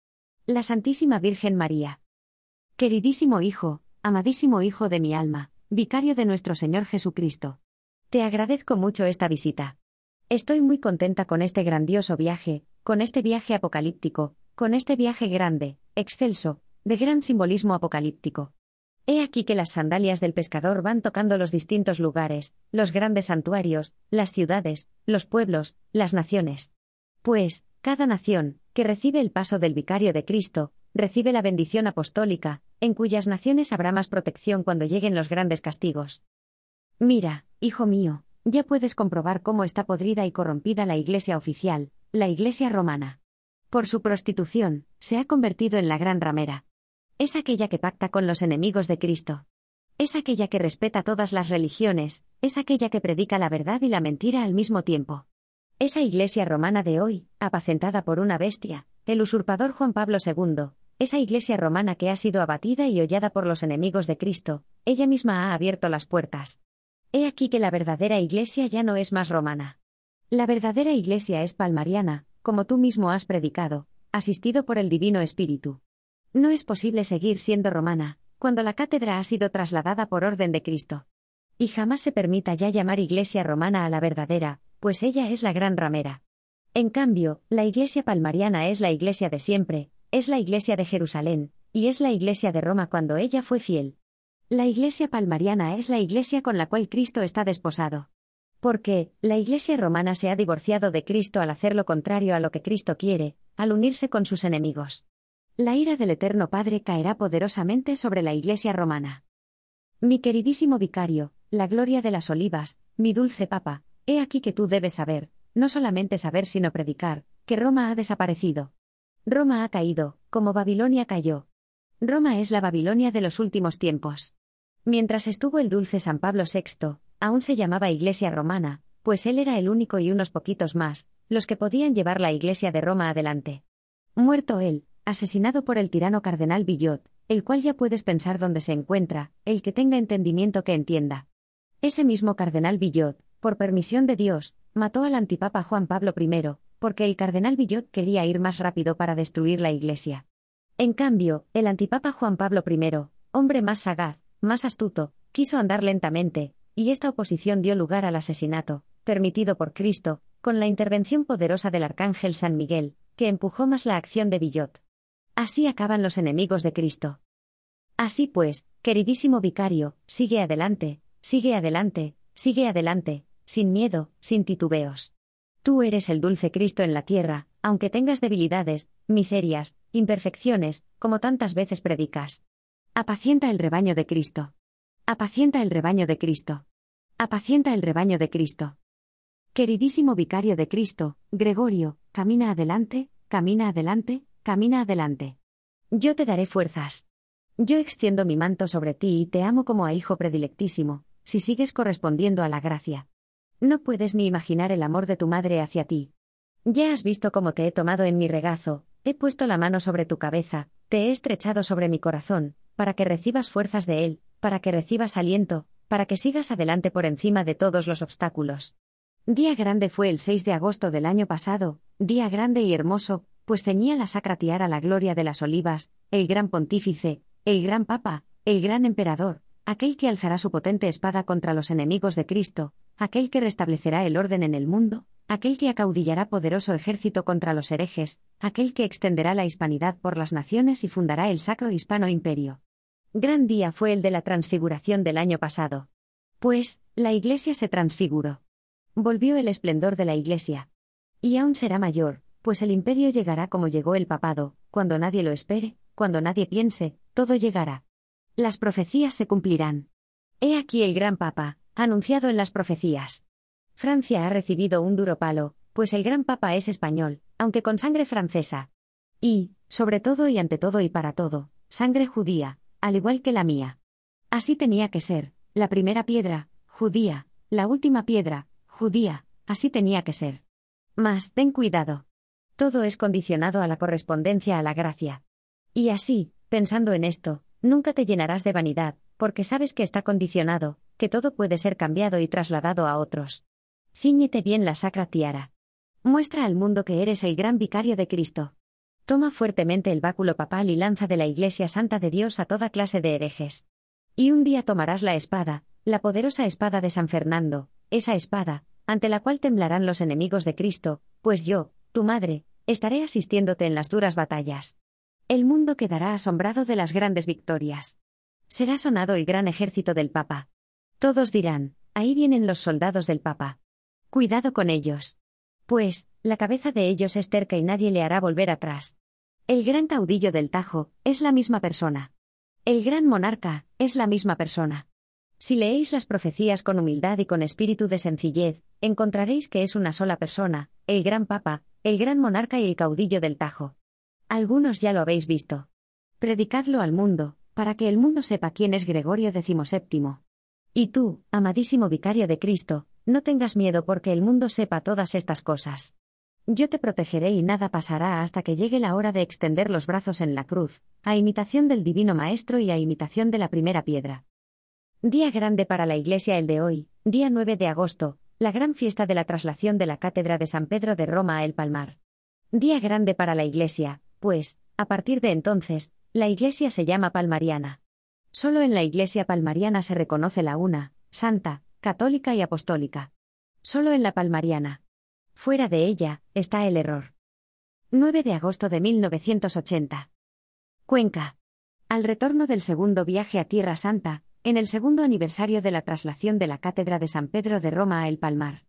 Speaker 1: La Santísima Virgen María. Queridísimo Hijo, amadísimo Hijo de mi alma, vicario de nuestro Señor Jesucristo. Te agradezco mucho esta visita. Estoy muy contenta con este grandioso viaje, con este viaje apocalíptico, con este viaje grande, excelso, de gran simbolismo apocalíptico. He aquí que las sandalias del pescador van tocando los distintos lugares, los grandes santuarios, las ciudades, los pueblos, las naciones. Pues, cada nación, que recibe el paso del vicario de Cristo, recibe la bendición apostólica, en cuyas naciones habrá más protección cuando lleguen los grandes castigos. Mira, hijo mío, ya puedes comprobar cómo está podrida y corrompida la Iglesia oficial, la Iglesia romana. Por su prostitución, se ha convertido en la gran ramera. Es aquella que pacta con los enemigos de Cristo. Es aquella que respeta todas las religiones, es aquella que predica la verdad y la mentira al mismo tiempo. Esa Iglesia romana de hoy, apacentada por una bestia, el usurpador Juan Pablo II, esa Iglesia romana que ha sido abatida y hollada por los enemigos de Cristo, ella misma ha abierto las puertas. He aquí que la verdadera Iglesia ya no es más romana. La verdadera Iglesia es palmariana, como tú mismo has predicado, asistido por el Divino Espíritu. No es posible seguir siendo romana, cuando la cátedra ha sido trasladada por orden de Cristo. Y jamás se permita ya llamar Iglesia romana a la verdadera, pues ella es la gran ramera. En cambio, la Iglesia palmariana es la Iglesia de siempre, es la Iglesia de Jerusalén, y es la Iglesia de Roma cuando ella fue fiel. La Iglesia palmariana es la Iglesia con la cual Cristo está desposado. Porque, la Iglesia romana se ha divorciado de Cristo al hacer lo contrario a lo que Cristo quiere, al unirse con sus enemigos. La ira del Eterno Padre caerá poderosamente sobre la Iglesia romana. Mi queridísimo vicario, la gloria de las olivas, mi dulce Papa, he aquí que tú debes saber, no solamente saber sino predicar, que Roma ha desaparecido. Roma ha caído, como Babilonia cayó. Roma es la Babilonia de los últimos tiempos. Mientras estuvo el dulce San Pablo VI, aún se llamaba Iglesia romana, pues él era el único y unos poquitos más, los que podían llevar la Iglesia de Roma adelante. Muerto él, asesinado por el tirano cardenal Villot, el cual ya puedes pensar dónde se encuentra, el que tenga entendimiento que entienda. Ese mismo cardenal Villot, por permisión de Dios, mató al antipapa Juan Pablo I, porque el cardenal Villot quería ir más rápido para destruir la Iglesia. En cambio, el antipapa Juan Pablo I, hombre más sagaz, más astuto, quiso andar lentamente, y esta oposición dio lugar al asesinato, permitido por Cristo, con la intervención poderosa del arcángel San Miguel, que empujó más la acción de Villot. Así acaban los enemigos de Cristo. Así pues, queridísimo vicario, sigue adelante, sigue adelante, sigue adelante, sin miedo, sin titubeos. Tú eres el dulce Cristo en la tierra, aunque tengas debilidades, miserias, imperfecciones, como tantas veces predicas. Apacienta el rebaño de Cristo. Apacienta el rebaño de Cristo. Apacienta el rebaño de Cristo. Queridísimo vicario de Cristo, Gregorio, camina adelante, camina adelante, camina adelante. Yo te daré fuerzas. Yo extiendo mi manto sobre ti y te amo como a hijo predilectísimo, si sigues correspondiendo a la gracia. No puedes ni imaginar el amor de tu madre hacia ti. Ya has visto cómo te he tomado en mi regazo, he puesto la mano sobre tu cabeza, te he estrechado sobre mi corazón, para que recibas fuerzas de él, para que recibas aliento, para que sigas adelante por encima de todos los obstáculos. Día grande fue el 6 de agosto del año pasado, día grande y hermoso, pues ceñía la sacra tiara la gloria de las olivas, el gran pontífice, el gran papa, el gran emperador, aquel que alzará su potente espada contra los enemigos de Cristo, aquel que restablecerá el orden en el mundo, aquel que acaudillará poderoso ejército contra los herejes, aquel que extenderá la hispanidad por las naciones y fundará el Sacro Hispano Imperio. Gran día fue el de la transfiguración del año pasado. Pues, la Iglesia se transfiguró. Volvió el esplendor de la Iglesia. Y aún será mayor, pues el imperio llegará como llegó el papado, cuando nadie lo espere, cuando nadie piense, todo llegará. Las profecías se cumplirán. He aquí el gran papa, anunciado en las profecías. Francia ha recibido un duro palo, pues el gran papa es español, aunque con sangre francesa. Y, sobre todo y ante todo y para todo, sangre judía, al igual que la mía. Así tenía que ser, la primera piedra, judía, la última piedra, judía, así tenía que ser. Mas, ten cuidado. Todo es condicionado a la correspondencia a la gracia. Y así, pensando en esto, nunca te llenarás de vanidad, porque sabes que está condicionado, que todo puede ser cambiado y trasladado a otros. Cíñete bien la sacra tiara. Muestra al mundo que eres el gran vicario de Cristo. Toma fuertemente el báculo papal y lanza de la Iglesia Santa de Dios a toda clase de herejes. Y un día tomarás la espada, la poderosa espada de San Fernando, esa espada, ante la cual temblarán los enemigos de Cristo, pues yo, tu madre, estaré asistiéndote en las duras batallas. El mundo quedará asombrado de las grandes victorias. Será sonado el gran ejército del Papa. Todos dirán, ahí vienen los soldados del Papa. Cuidado con ellos. Pues, la cabeza de ellos es terca y nadie le hará volver atrás. El gran caudillo del Tajo, es la misma persona. El gran monarca, es la misma persona. Si leéis las profecías con humildad y con espíritu de sencillez, encontraréis que es una sola persona, el gran papa, el gran monarca y el caudillo del Tajo. Algunos ya lo habéis visto. Predicadlo al mundo, para que el mundo sepa quién es Gregorio XVII. Y tú, amadísimo vicario de Cristo, no tengas miedo porque el mundo sepa todas estas cosas. Yo te protegeré y nada pasará hasta que llegue la hora de extender los brazos en la cruz, a imitación del Divino Maestro y a imitación de la primera piedra. Día grande para la Iglesia el de hoy, día 9 de agosto, la gran fiesta de la traslación de la Cátedra de San Pedro de Roma a El Palmar. Día grande para la Iglesia, pues, a partir de entonces, la Iglesia se llama palmariana. Solo en la Iglesia palmariana se reconoce la una, santa, católica y apostólica. Solo en la palmariana. Fuera de ella, está el error. 9 de agosto de 1980. Cuenca. Al retorno del segundo viaje a Tierra Santa, en el segundo aniversario de la traslación de la Cátedra de San Pedro de Roma a El Palmar.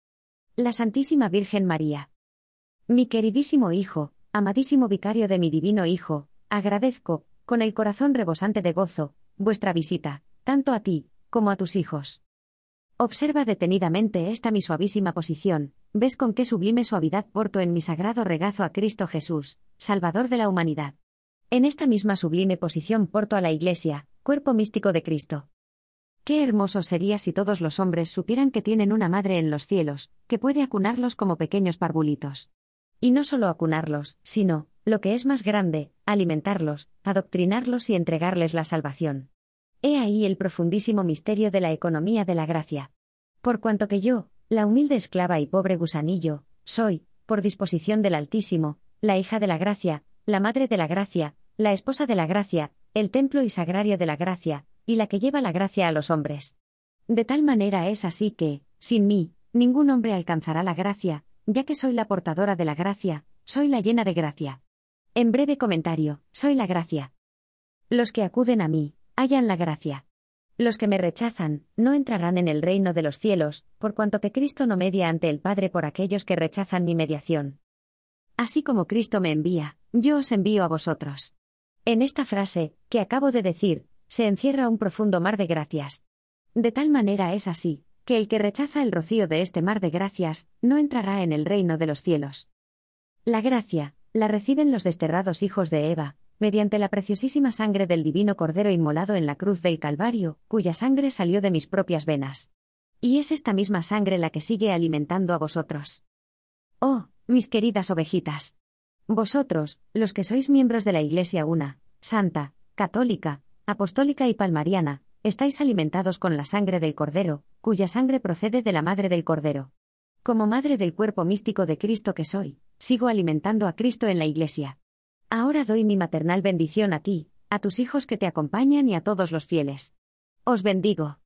Speaker 1: La Santísima Virgen María. Mi queridísimo Hijo, amadísimo vicario de mi divino Hijo, agradezco, con el corazón rebosante de gozo, vuestra visita, tanto a ti, como a tus hijos. Observa detenidamente esta mi suavísima posición, ves con qué sublime suavidad porto en mi sagrado regazo a Cristo Jesús, Salvador de la humanidad. En esta misma sublime posición porto a la Iglesia, cuerpo místico de Cristo. Qué hermoso sería si todos los hombres supieran que tienen una madre en los cielos, que puede acunarlos como pequeños parvulitos. Y no solo acunarlos, sino, lo que es más grande, alimentarlos, adoctrinarlos y entregarles la salvación. He ahí el profundísimo misterio de la economía de la gracia. Por cuanto que yo, la humilde esclava y pobre gusanillo, soy, por disposición del Altísimo, la hija de la gracia, la madre de la gracia, la esposa de la gracia, el templo y sagrario de la gracia, y la que lleva la gracia a los hombres. De tal manera es así que, sin mí, ningún hombre alcanzará la gracia, ya que soy la portadora de la gracia, soy la llena de gracia. En breve comentario, soy la gracia. Los que acuden a mí, hallan la gracia. Los que me rechazan, no entrarán en el reino de los cielos, por cuanto que Cristo no media ante el Padre por aquellos que rechazan mi mediación. Así como Cristo me envía, yo os envío a vosotros. En esta frase, que acabo de decir, se encierra un profundo mar de gracias. De tal manera es así, que el que rechaza el rocío de este mar de gracias, no entrará en el reino de los cielos. La gracia, la reciben los desterrados hijos de Eva, mediante la preciosísima sangre del divino Cordero inmolado en la cruz del Calvario, cuya sangre salió de mis propias venas. Y es esta misma sangre la que sigue alimentando a vosotros. Oh, mis queridas ovejitas. Vosotros, los que sois miembros de la Iglesia una, santa, católica, apostólica y palmariana, estáis alimentados con la sangre del Cordero, cuya sangre procede de la madre del Cordero. Como madre del cuerpo místico de Cristo que soy, sigo alimentando a Cristo en la Iglesia. Ahora doy mi maternal bendición a ti, a tus hijos que te acompañan y a todos los fieles. Os bendigo.